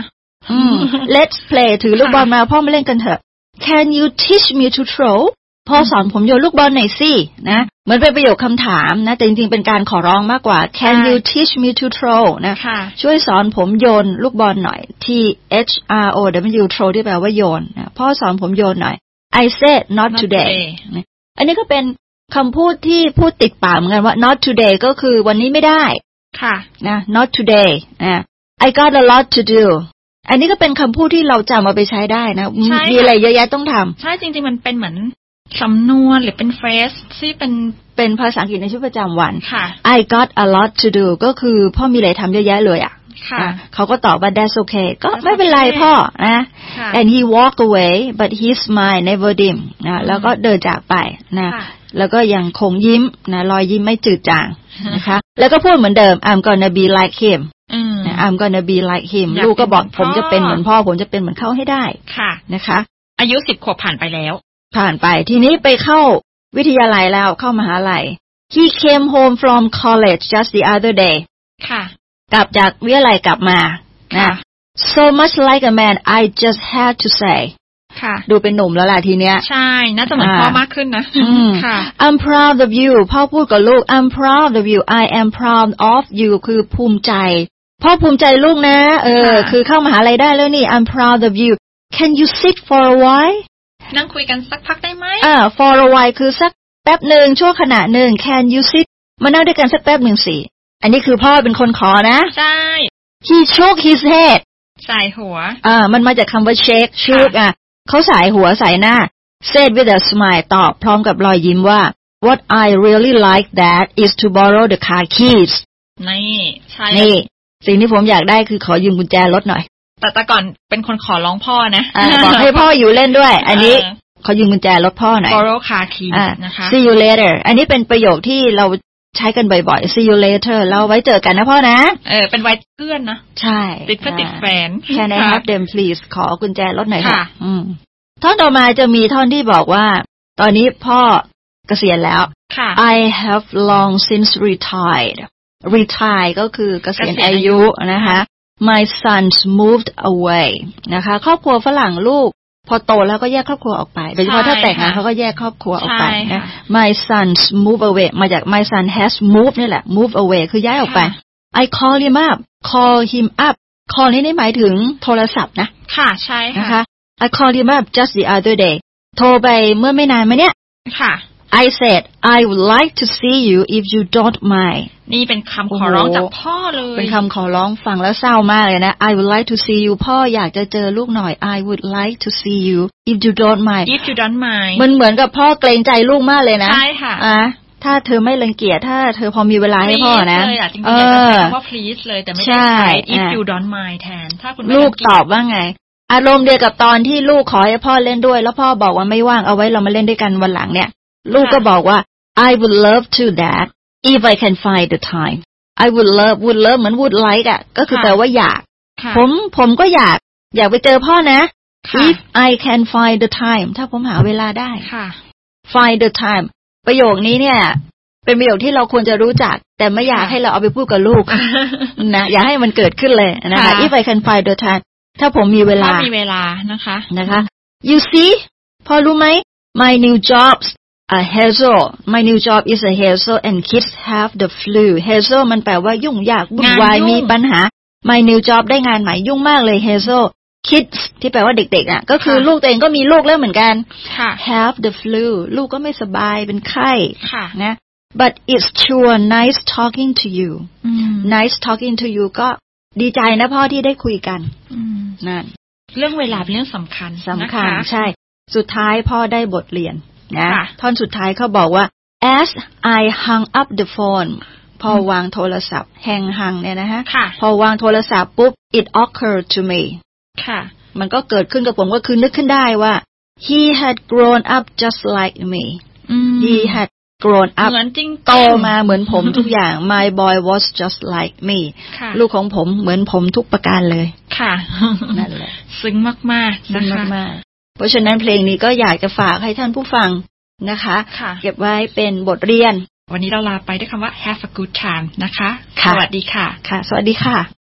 Let's play ถือลูกบอลมาพ่อมาเล่นกันเถอะ Can you teach me to throw พ่อสอนผมโยนลูกบอลหน่อยสินะเหมือนเป็นประโยคคำถามนะแต่จริงๆเป็นการขอร้องมากกว่า Can you teach me to throw นะช่วยสอนผมโยนลูกบอลหน่อย T-H-R-O-W throw ที่แปลว่าโยนนะพ่อสอนผมโยนหน่อย I said not today อันนี้ก็เป็นคำพูดที่พูดติดปากเหมือนกันว่า not today ก็คือวันนี้ไม่ได้ค่ะนะ not today I got a lot to do อันนี้ก็เป็นคำพูดที่เราจำเอาไปใช้ได้นะมีอะไรเยอะแยะต้องทำใช่จริงๆมันเป็นเหมือนสำนวนหรือเป็นเฟรสที่เป็นภาษาอังกฤษในชีวิตประจำวันค่ะ I got a lot to do ก็คือพ่อมีอะไรทำเยอะแยะเลยอ่ะเขาก็ตอบว่า that's okay ก็ไม่เป็นไรพ่อนะ and he walked away but his smile never dim นะแล้วก็เดินจากไปนะแล้วก็ยังคงยิ้มนะรอยยิ้มไม่จืดจางนะคะแล้วก็พูดเหมือนเดิม I'm gonna be like him I'm gonna be like him ลูกก็บอกผมจะเป็นเหมือนพ่อผมจะเป็นเหมือนเขาให้ได้นะคะอายุ10 ขวบผ่านไปแล้วผ่านไปทีนี้ไปเข้าวิทยาลัยแล้วเข้ามหาลัย He came home from college just the other day ค่ะกลับจากวิทยาลัยกลับมานะ So much like a man I just had to say ค่ะดูเป็นหนุ่มแล้วล่ะทีเนี้ยใช่น่าจะเหมือนพ่อมากขึ้นนะค่ะ I'm proud of you พ่อพูดกับลูก I'm proud of you I am proud of you คือภูมิใจพ่อภูมิใจลูกนะคือเข้ามหาลัยได้แล้วนี่ I'm proud of you Can you sit for a while นั่งคุยกันสักพักได้ไหม for a while คือสักแป๊บหนึ่งชั่วขณะหนึ่ง Can you sit มานั่งด้วยกันสักแป๊บหนึ่งสิอันนี้คือพ่อเป็นคนขอนะใช่ He shook his head สายหัวมันมาจากคำว่า shook เขาสายหัวสายหน้า said with a smile ตอบพร้อมกับรอยยิ้มว่า What I really like that is to borrow the car keys นี่ใช่นี่สิ่งที่ผมอยากได้คือขอยืมกุญแจรถหน่อยแต่ก่อนเป็นคนขอร้องพ่อนะบอกให้พ่ออยู่เล่นด้วยอันนี้ขอยืมกุญแจรถพ่อหน่อย borrow car key นะคะ see you later อันนี้เป็นประโยคที่เราใช้กันบ่อยๆ see you later เราไว้เจอกันนะพ่อนะเป็นไว้เพื่อนนะใช่ติดเพื่อนติดแฟน Can I have them please ขอกุญแจรถหน่อยค่ะท่อนต่อมาจะมีท่อนที่บอกว่าตอนนี้พ่อเกษียณแล้ว I have long since retired ก็คือเกษียณอายุนะคะ My sons moved away นะคะครอบครัวฝรั่งลูกพอโตแล้วก็แยกครอบครัวออกไปโดยเฉพาะถ้าแต่งงานเขาก็แยกครอบครัวออกไปนะ My sons move away มาจาก My son has moved นี่แหละ move away คือย้ายออกไป I call him up call นี่หมายถึงโทรศัพท์นะค่ะใช่ค่ะนะคะ I called him up just the other day โทรไปเมื่อไม่นานมาเนี้ยค่ะ I said I would like to see you if you don't mind นี่เป็นคำขอร้องจากพ่อเลยเป็นคำขอร้องฟังแล้วเศร้ามากเลยนะ I would like to see you พ่ออยากจะเจอลูกหน่อย I would like to see you if you don't mind มันเหมือนกับพ่อเกรงใจลูกมากเลยนะใช่ค่ะถ้าเธอไม่รังเกียจถ้าเธอพอมีเวลาให้พ่อนะเลยจริงๆอยากจะใช้คำว่า please เลยแต่ไม่ได้ใช้ if you don't mind แทนถ้าคุณลูกตอบว่าไงอารมณ์เดียวกับตอนที่ลูกขอให้พ่อเล่นด้วยแล้วพ่อบอกว่าไม่ว่างเอาไว้เรามาเล่นด้วยกันวันหลังเนี่ยลูกก็บอกว่า I would love to that if I can find the time I would love เหมือน would like อ่ะก็คือแปลว่าอยากผมก็อยากไปเจอพ่อนะ if I can find the time ถ้าผมหาเวลาได้find the time ประโยคนี้เนี่ยเป็นประโยคที่เราควรจะรู้จักแต่ไม่อยากให้เราเอาไปพูดกับลูกนะอย่าให้มันเกิดขึ้นเลยนะคะ if I can find the time ถ้าผมมีเวลานะคะ you see พอรู้ไหม my new jobs a hassle my new job is a hassle and kids have the flu hassle มันแปลว่ายุ่งยากวุ่นวายมีปัญหา my new job ได้งานใหม่ยุ่งมากเลย hassle kids ที่แปลว่าเด็กๆอ่ะก็คือลูกตัวเองก็มีลูกแล้วเหมือนกัน have the flu ลูกก็ไม่สบายเป็นไข้นะ but it's sure nice talking to you nice talking to you ก็ดีใจนะพ่อที่ได้คุยกันนั่นเรื่องเวลาเป็นเรื่องสำคัญใช่สุดท้ายพ่อได้บทเรียนนะท่อนสุดท้ายเขาบอกว่า as I hung up the phone พอวางโทรศัพท์hang เนี่ยนะฮะพอวางโทรศัพท์ปุ๊บ it occurred to me มันก็เกิดขึ้นกับผมก็คือนึกขึ้นได้ว่า he had grown up just like me he had grown up โตมาเหมือนผมทุกอย่าง my boy was just like me ลูกของผมเหมือนผมทุกประการเลยค่ะนั่นแหละซึ้งมากๆนะคะเพราะฉะนั้นเพลงนี้ก็อยากจะฝากให้ท่านผู้ฟังนะคะเก็บไว้เป็นบทเรียนวันนี้เราลาไปด้วยคำว่า have a good time นะคะสวัสดีค่ะสวัสดีค่ะ